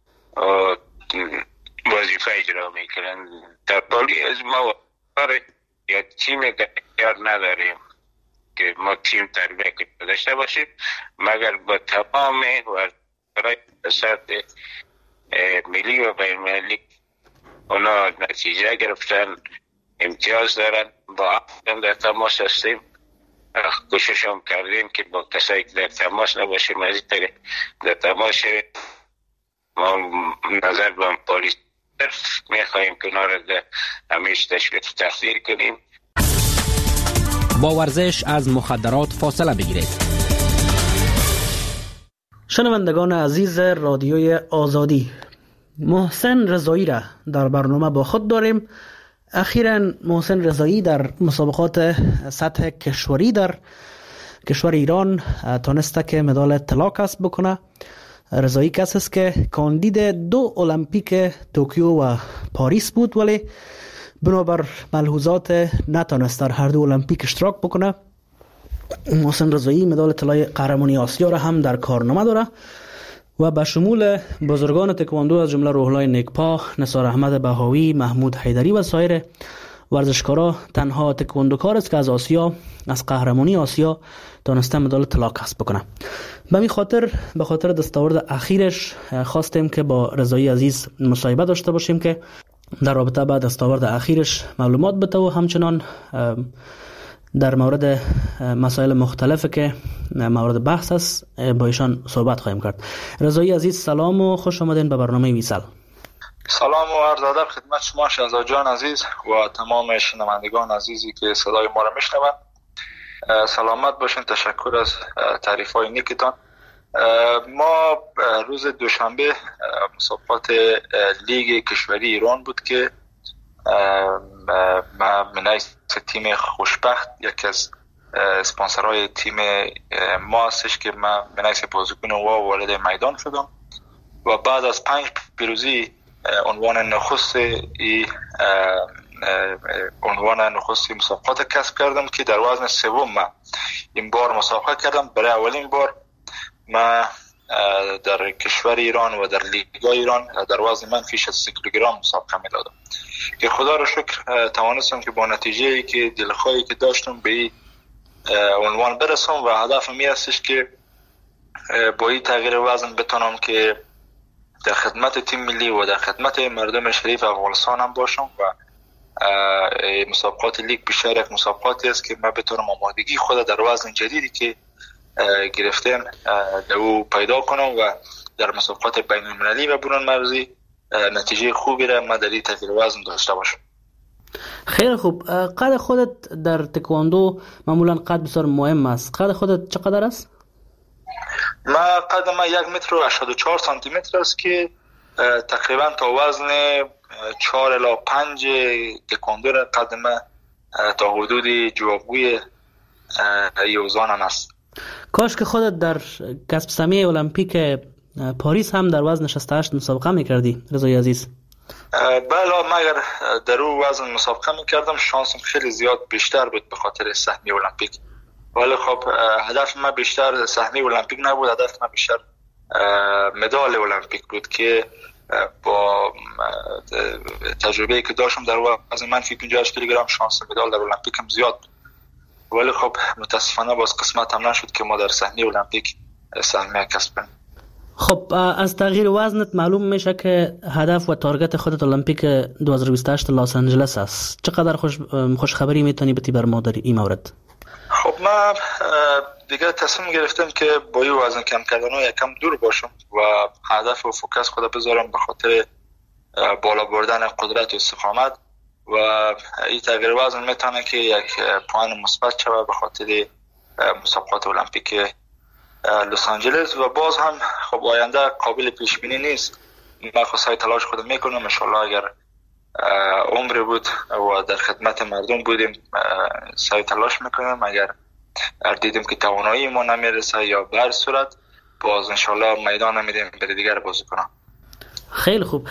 Speaker 21: وظیفه اجرا میکنن. در کلی از ما یا تیم اختیار نداریم که ما تیم تربیه که داشته باشیم، مگر با تمام ورزشکارای سطح ملی و بین‌المللی اونا نتیجه گرفتن، امتیاز دارن. با هم در تماس هستیم، کوشش هم کردیم که با کسایی که در تماس نباشیم از این طریق در تماس شویم. ما نظر به پلیس میخواییم که اونا را همیشه تشویق تحصیل کنیم.
Speaker 2: با ورزش از مخدرات فاصله بگیرید.
Speaker 19: شنوندگان عزیز رادیوی آزادی، محسن رضایی را در برنامه با خود داریم. اخیراً محسن رضایی در مسابقات سطح کشوری در کشور ایران تونسته که مدال طلا کسب بکنه. رضایی کسی است که کاندید 2 المپیک توکیو و پاریس بود، ولی بنابر ملحوظات نتونست در هر 2 المپیک اشتراک بکنه. محسن رضایی مدال طلای قهرمانی آسیا را هم در کارنامه داره و به شمول بزرگان تکواندو از جمله روح‌الله نیکپا، نثار احمد بهاوی، محمود حیدری و سایر ورزشکارا تنها تکواندوکار است که از آسیا، از قهرمانی آسیا تونسته مدال طلا کسب بکنه. به خاطر دستاورد اخیرش خواستیم که با رضایی عزیز مصاحبه داشته باشیم که در رابطه با دستاورد اخیرش معلومات بده و همچنان در مورد مسائل مختلفی که مورد بحث است با ایشان صحبت خواهیم کرد. رضایی عزیز سلام و خوش آمدین به برنامه ویسل.
Speaker 6: سلام و عرض ادب خدمت شما شهزاد جان عزیز و تمام شنوندگان عزیزی که صدای ما را میشنوند. سلامت باشین. تشکر از تعریف های نیکتان. ما روز دوشنبه مسابقات لیگ کشوری ایران بود که من تیم خوشبخت یکی از اسپانسرهای تیم ما هستش که من منیس بازیکن وارد میدان شدم و بعد از 5 پیروزی عنوان نخست مسابقات کسب کردم که در وزن سوم من این بار مسابقه کردم. برای اولین بار من در کشور ایران و در لیگ ایران در وزن منفی 60 کیلوگرم مسابقه می‌دادم که خدا را شکر توانستم که با نتیجه‌ای که دلخواهی که داشتم به این عنوان برسم و هدفم این هستش که با این تغییر وزن بتونم که در خدمت تیم ملی و در خدمت مردم شریف افغانستان هم باشم و مسابقات لیگ بیشتر یک مسابقاتی است که من بتونم آمادگی خود در وزن جدیدی که گرفتم در او پیدا کنم و در مسابقات بین المللی و برون مرزی نتیجه خوبی را من در این تغییر وزن داشته باشم.
Speaker 19: خیلی خوب. قد خودت در تکواندو معمولا قد بسیار مهم است. قد خودت چقدر است؟
Speaker 6: من قد من 1 متر و 84 سانتی متر است که تقریبا تا وزن 4 الی 5 تکواندو را قد من تا حدود جوابگوی یوزانم است.
Speaker 19: کاش که خودت در کسب سهمیه المپیک پاریس هم در وزن 68 مسابقه میکردی رضای عزیز.
Speaker 6: بله، من اگر در اون وزن مسابقه میکردم شانسم خیلی زیاد بیشتر بود به خاطر سهمیه المپیک، ولی خب هدف من بیشتر سهمیه المپیک نبود، هدف من بیشتر مدال المپیک بود که با تجربه‌ای که داشتم در وزن منفی 58 کیلوگرم شانس مدال در المپیک هم زیاد بود، ولی خب متاسفانه باز قسمت هم نشد که ما در سهمیه المپیک سهمیه کسب کنیم.
Speaker 19: خب از تغییر وزنت معلوم میشه که هدف و تارگت خودت المپیک 2028 لس آنجلس است. چقدر خوش خبری میتونی بتی بر ما در این مورد؟
Speaker 6: خب من دیگه تصمیم گرفتم که با این وزن کم کردن و یکم دور باشم و هدف و فوکس خود بذارم به خاطر بالا بردن قدرت و استقامت و این تغییر وزن میتونه که یک پوان مثبت شود به خاطر مسابقات المپیک لس آنجلس و باز هم خب آینده قابل پیش بینی نیست. من خود سعی تلاش خودم میکنم ان شاء الله اگر عمر بود و در خدمت مردم بودیم سعی تلاش میکنم، اگر دیدیم که توانایی ما نمیرسه یا به هر صورت باز ان شاء الله میدان نمیدیم برای دیگر بازی کنم.
Speaker 19: خیلی خوب.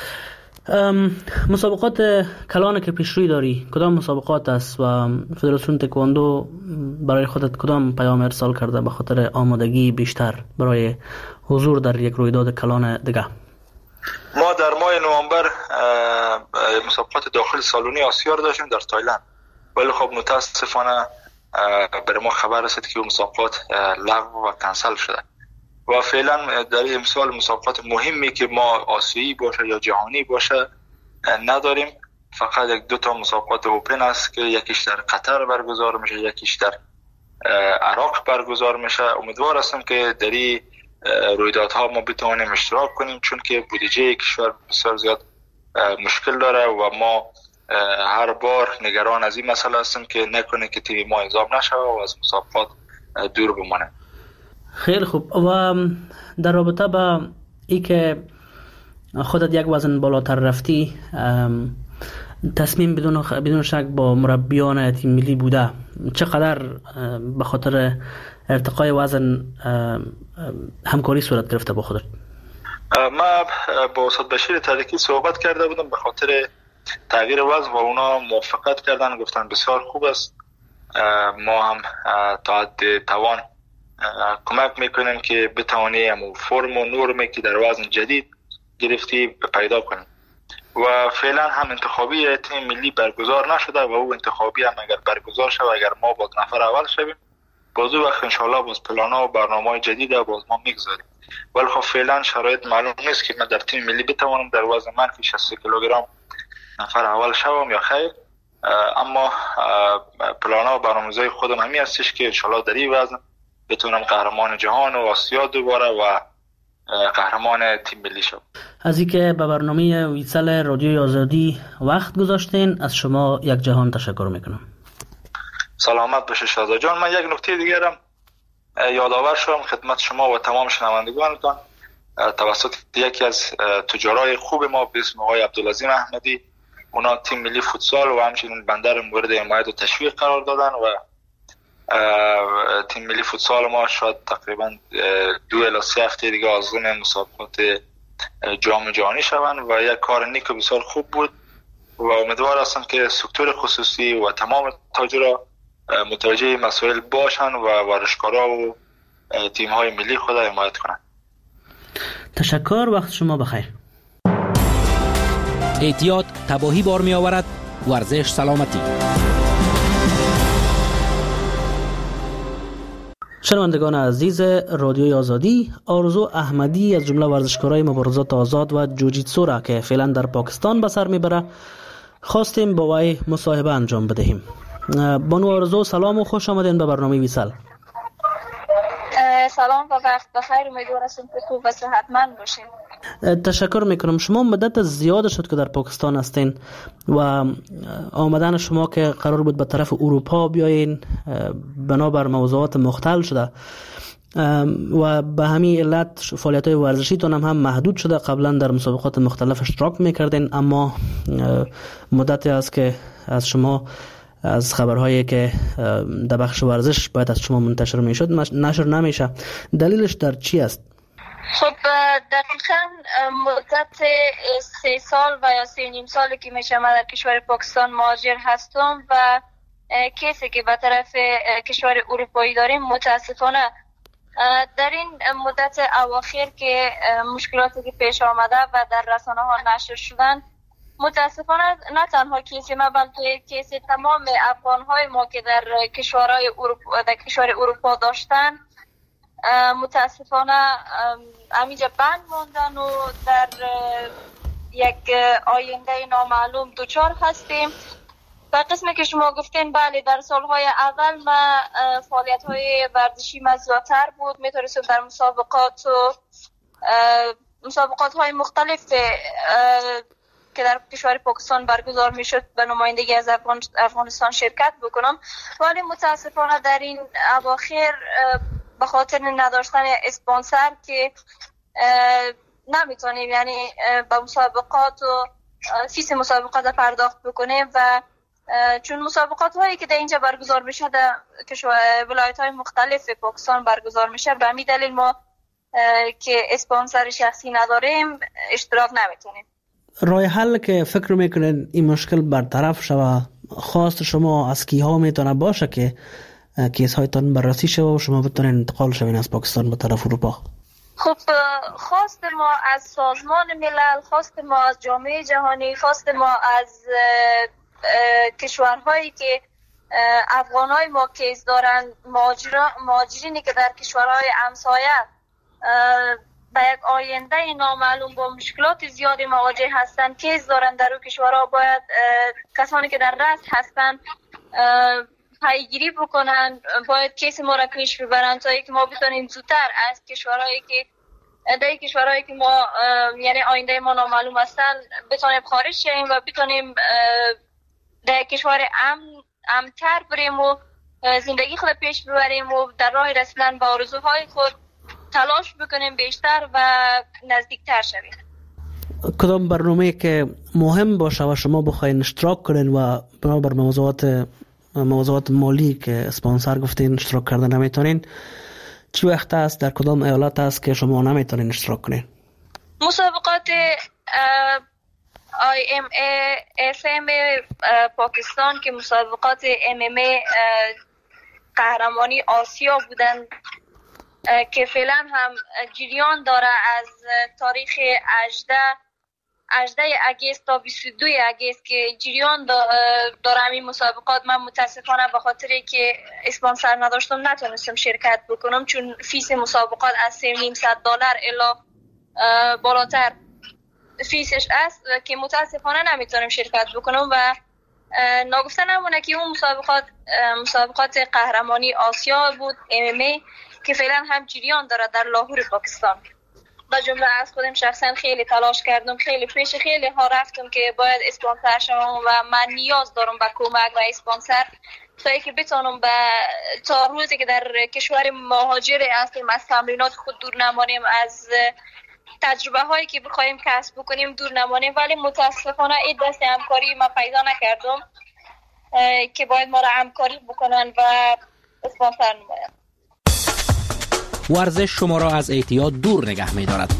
Speaker 19: مسابقات کلان که پیش روی داری کدام مسابقات است و فدراسیون تکواندو برای خودت کدام پیام ارسال کرده به خاطر آمادگی بیشتر برای حضور در یک رویداد کلان دیگه؟
Speaker 6: ما در ماه نوامبر مسابقات داخل سالونی آسیا داشتیم در تایلند، ولی خب متاسفانه برای ما خبر رسید که مسابقات لغو و کنسل شده و فعلا در این امسال مسابقات مهمی که ما آسیایی باشه یا جهانی باشه نداریم. فقط 1-2 مسابقات اوپن است که یکیش در قطر برگزار میشه، یکیش در عراق برگزار میشه. امیدوار هستم که در این رویدادها ما بتوانیم اشتراک کنیم، چون که بودجه کشور بسیار زیاد مشکل داره و ما هر بار نگران از این مسئله هستیم که نکنه که تیم ما اعزام نشه و از مسابقات دور بمانه.
Speaker 19: خیلی خوب. و در رابطه با ای که خودت یک وزن بالاتر رفتی، تصمیم بدون شک با مربیان تیم ملی بوده، چقدر به خاطر ارتقای وزن همکاری صورت گرفته با خودت؟
Speaker 6: من با استاد بشیر تاریکی صحبت کرده بودم به خاطر تغییر وزن و اونا موافقت کردن، گفتن بسیار خوب است، ما هم تا حد توان کمک میکنیم که بتوانیم فرم و نرمی که در وزن جدید گرفتی پیدا کنیم و فعلا هم انتخابی تیم ملی برگزار نشده و او انتخابی هم اگر برگزار شود، اگر ما با نفر اول شویم باز وقت انشالله باز پلانا و برنامه‌های جدید باز ما میگذاریم، ولی خب فعلا شرایط معلوم نیست که من در تیم ملی بتوانم در وزن منفی 60 کیلوگرم نفر اول شوم یا خیر، اما پلانا و برنامه‌های خودم همین هستش که انشالله در این وزن بتونم قهرمان جهان و آسیا دوباره و قهرمان تیم ملی شد.
Speaker 19: از اینکه به برنامه ویسال رادیوی آزادی وقت گذاشتین. از شما یک جهان تشکر میکنم.
Speaker 6: سلامت باشه شهزاد جان. من یک نکته دیگرم یادآور شدم خدمت شما و تمام شنوندگانتان توسط یکی از تجارای خوب ما به اسم آقای عبدالعظیم احمدی. اونا تیم ملی فوتسال و همچنین بنده رو مورد حمایت و تشویق قرار دادن و تیم ملی فوتسال ما شاید تقریبا 2 الی 3 هفته دیگه آغاز مسابقات جام جهانی شوند و یک کار نیک و بسیار خوب بود و امیدوار هستم که سکتور خصوصی و تمام تاجرها متوجه مسائل باشن و ورزشکارا و تیم‌های ملی خود حمایت کنند.
Speaker 19: تشکر. وقت شما بخیر.
Speaker 2: احتیاط تباهی بار می آورد. ورزش سلامتی.
Speaker 19: شنوندگان عزیز رادیوی آزادی، آرزو احمدی از جمله ورزشکارای مبارزات آزاد و جوجیتسو را که فعلا در پاکستان به سر میبره خواستیم با وی مصاحبه انجام بدهیم. بانو آرزو سلام و خوش آمدین به برنامه ویسال.
Speaker 22: سلام و وقت بخیر. امیدوارم که خوب و صحتمند باشین.
Speaker 19: تشکر میکنم. شما مدت زیاد شد که در پاکستان هستین و آمدن شما که قرار بود به طرف اروپا بیاین بنابر موضوعات مختل شده و به همین علت فعالیت‌های ورزشیتون هم محدود شده. قبلا در مسابقات مختلف اشتراک میکردین اما مدتی است که از شما از خبرهایی که در بخش ورزش باید از شما منتشر میشد نشر نمیشه. دلیلش در چی است؟
Speaker 22: خب دقیقاً مدت 3 سال و یا 3.5 سالی که میشه من در کشور پاکستان مهاجر هستم و کسی که به طرف کشور اروپایی داریم متاسفانه در این مدت اواخر که مشکلاتی که پیش آمده و در رسانه ها نشر شدن متاسفانه نه تنها کیسی ما بلکه کیسی تمام افغان‌های ما که در کشور اروپا داشتن متاسفانه همینجا بند موندن و در یک آینده نامعلوم دوچار هستیم. و قسمی که شما گفتین بله در سالهای اول ما فعالیت‌های ورزشی ما زیادتر بود. میتونستم در مسابقات های مختلف که در کشور پاکستان برگزار میشد به نمایندگی از افغانستان شرکت بکنم، ولی متاسفانه در این اواخر به خاطر نداشتن اسپانسر که نمیتونیم یعنی به مسابقات و فیس مسابقات پرداخت بکنیم و چون مسابقات هایی که در اینجا برگزار میشه در ولایت های مختلف پاکستان برگزار میشه به همین دلیل ما که اسپانسر شخصی نداریم اشتراک نمیتونیم.
Speaker 19: راه حل که فکر میکنین این مشکل برطرف شوه خواست شما از کیها میتونه باشه که کیس هایتان بررسی شوه و شما بتونین انتقال شوین از پاکستان به طرف اروپا؟
Speaker 22: خب خواست ما از سازمان ملل، خواست ما از جامعه جهانی، خواست ما از کشورهایی که افغانای ما کیس دارن، مهاجرینی که در کشورهای همسایه به یک آینده نامعلوم با مشکلات زیادی مواجه هستن کیس دارن در اون کشورها، باید کسانی که در رأس هستن پیگیری بکنن، باید کیس ما را پیش ببرن تا اینکه ما بتونیم زودتر از کشورهایی که ما یعنی آینده ما نامعلوم هستن بتونیم خارج شیم و بتونیم در کشور امن‌تر بریم و زندگی خود پیش ببریم و در راه رسیدن به آرزوهای خود تلاش بکنیم بیشتر و نزدیکتر شویم.
Speaker 19: کدام برنامه که مهم باشه و شما بخواین اشتراک کنین و بنابر موضوعات مالی که اسپانسر گفتین اشتراک کردن نمیتونین، چی وقت است در کدام ایالت است که شما نمیتونین اشتراک کنین؟
Speaker 22: مسابقات IMA FM پاکستان که مسابقات MMA قهرمانی آسیا بودن که فعلا هم جریان داره از تاریخ 18 اگست تا 22 اگست که جریان دارم این مسابقات. من متاسفانه به خاطر که اسپانسر نداشتم نتونستم شرکت بکنم چون فیس مسابقات از $3,500 الی بالاتر فیسش است که متاسفانه نمیتونم شرکت بکنم و ناگفته نمونه که اون مسابقات قهرمانی آسیا بود MMA که فعلا هم جریان داره در لاهور پاکستان. به جمله از خودم شخصا خیلی تلاش کردم، خیلی پیش خیلی ها رفتم که باید اسپانسر شوم و من نیاز دارم به کمک و اسپانسر تا که بتونم تا روزی که در کشور مهاجر هستیم از تمرینات خود دور نمانیم، از تجربه هایی که بخوایم کسب بکنیم دور نمانیم. ولی متاسفانه این دست همکاری ما پیدا نکردم که باید ما را همکاری بکنن و اسپانسر نماین.
Speaker 2: ورزش شما را از اعتیاد دور نگه می دارد.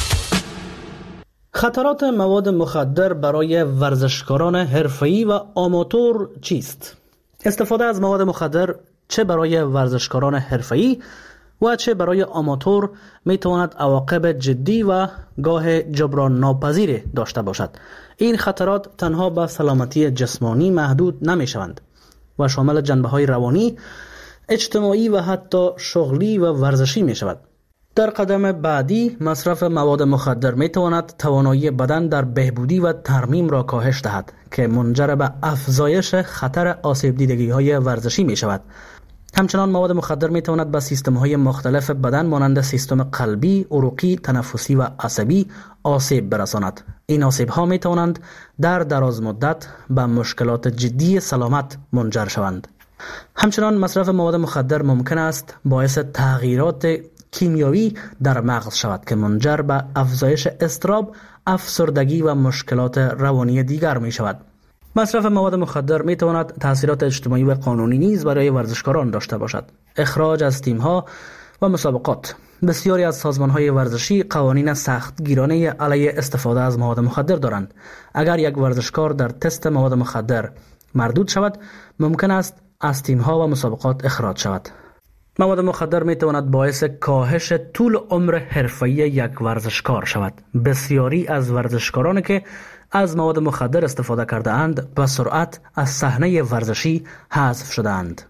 Speaker 19: خطرات مواد مخدر برای ورزشکاران حرفه‌ای و آماتور چیست؟ استفاده از مواد مخدر چه برای ورزشکاران حرفه‌ای و چه برای آماتور می تواند عواقب جدی و گاه جبران ناپذیر داشته باشد. این خطرات تنها به سلامتی جسمانی محدود نمی شوند و شامل جنبه‌های روانی، اجتماعی و حتی شغلی و ورزشی می شود. در قدم بعدی مصرف مواد مخدر می تواند توانایی بدن در بهبودی و ترمیم را کاهش دهد که منجر به افزایش خطر آسیب دیدگی های ورزشی می شود. همچنان مواد مخدر می تواند به سیستم های مختلف بدن مانند سیستم قلبی، عروقی، تنفسی و عصبی آسیب برساند. این آسیب ها می توانند در دراز مدت به مشکلات جدی سلامت منجر شوند. همچنان مصرف مواد مخدر ممکن است باعث تغییرات کیمیایی در مغز شود که منجر به افزایش اضطراب، افسردگی و مشکلات روانی دیگر می شود. مصرف مواد مخدر می تواند تأثیرات اجتماعی و قانونی نیز برای ورزشکاران داشته باشد. اخراج از تیم‌ها و مسابقات. بسیاری از سازمان‌های ورزشی قوانین سختگیرانه علیه استفاده از مواد مخدر دارند. اگر یک ورزشکار در تست مواد مخدر مردود شود، ممکن است از تیم‌ها و مسابقات اخراج شود. مواد مخدر می تواند باعث کاهش طول عمر حرفه‌ای یک ورزشکار شود. بسیاری از ورزشکارانی که از مواد مخدر استفاده کرده اند به سرعت از صحنه ورزشی حذف شده اند.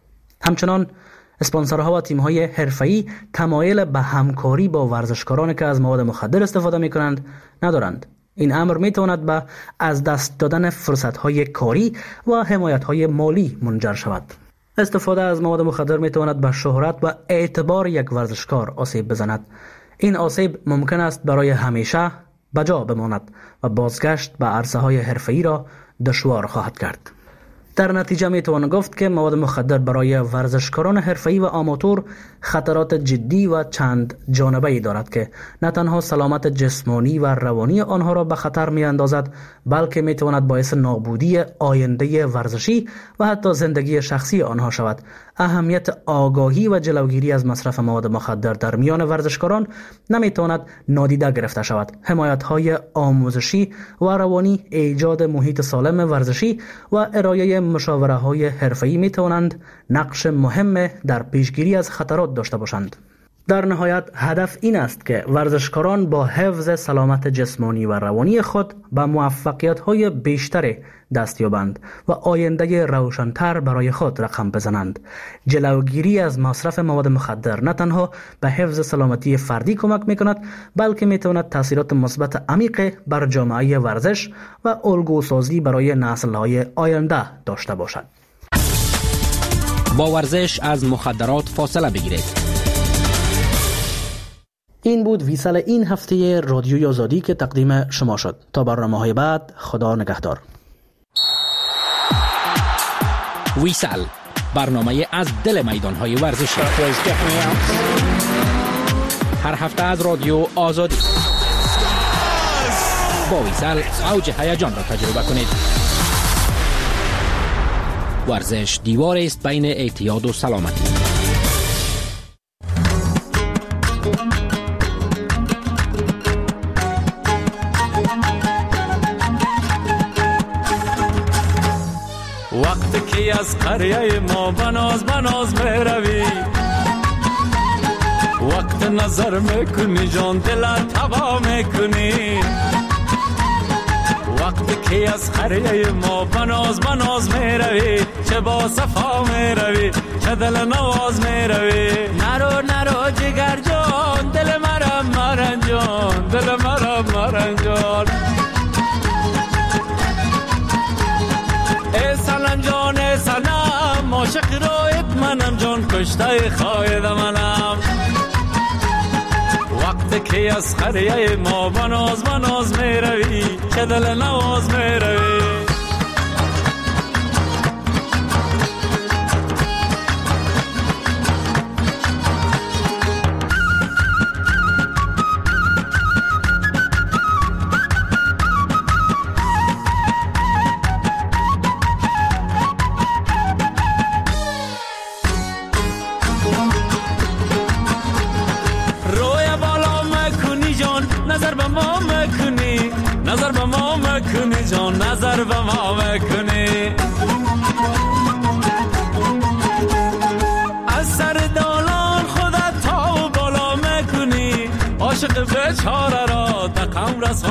Speaker 19: همچنان اسپانسرها و تیم‌های حرفه‌ای تمایل به همکاری با ورزشکارانی که از مواد مخدر استفاده می‌کنند ندارند. این امر می‌تواند به از دست دادن فرصت‌های کاری و حمایت‌های مالی منجر شود. استفاده از مواد مخدر می‌تواند به شهرت و اعتبار یک ورزشکار آسیب بزند. این آسیب ممکن است برای همیشه بجا بماند و بازگشت به عرصه‌های حرفه‌ای را دشوار خواهد کرد. در نتیجه میتوان گفت که مواد مخدر برای ورزشکاران حرفه‌ای و آماتور خطرات جدی و چند جانبه‌ای دارد که نه تنها سلامت جسمانی و روانی آنها را به خطر می‌اندازد، بلکه میتواند باعث نابودی آینده ورزشی و حتی زندگی شخصی آنها شود. اهمیت آگاهی و جلوگیری از مصرف مواد مخدر در میان ورزشکاران نمیتواند نادیده گرفته شود. حمایت‌های آموزشی و روانی، ایجاد محیط سالم ورزشی و ارائه مشاوره‌های حرفه‌ای میتوانند نقش مهم در پیشگیری از خطرات داشته باشند. در نهایت هدف این است که ورزشکاران با حفظ سلامت جسمانی و روانی خود به موفقیت‌های بیشتر دست یابند و آینده روشن‌تر برای خود رقم بزنند. جلوگیری از مصرف مواد مخدر نه تنها به حفظ سلامتی فردی کمک می‌کند، بلکه می‌تواند تأثیرات مثبت عمیق بر جامعه ورزش و الگوسازی برای نسل‌های آینده داشته باشد.
Speaker 2: با ورزش از مخدرات فاصله بگیرید.
Speaker 19: این بود ویسال این هفته رادیوی آزادی که تقدیم شما شد. تا برنامه‌های بعد، خدا نگهدار.
Speaker 2: ویسال، برنامه از دل میدان‌های ورزشی. هر هفته از رادیو آزادی. با ویسال اوج هیجان را تجربه کنید. ورزش دیوار است بین اعتیاد و سلامتی.
Speaker 8: وقتی که از قریه ما بناز میروی، وقت نظر میکنی جان دلت تبا میکنی. وقتی که از قریه ما بناز میروی، چه با صفا میروی، چه دل نواز میروی. نرو جگر جان، دل مرم مرنجان، دل مرم مرنجان. ای سلام جان ای سلام، عاشق رایت منم جان، کشته خواهد منم. وقتی که از خریه ما بناز می روی چه دل نواز می روی. نظر به ما مکنی جان، نظر به ما مکنی. از سر دالان خودت تا بالا مکنی، عاشق بیچاره را دقم رسوا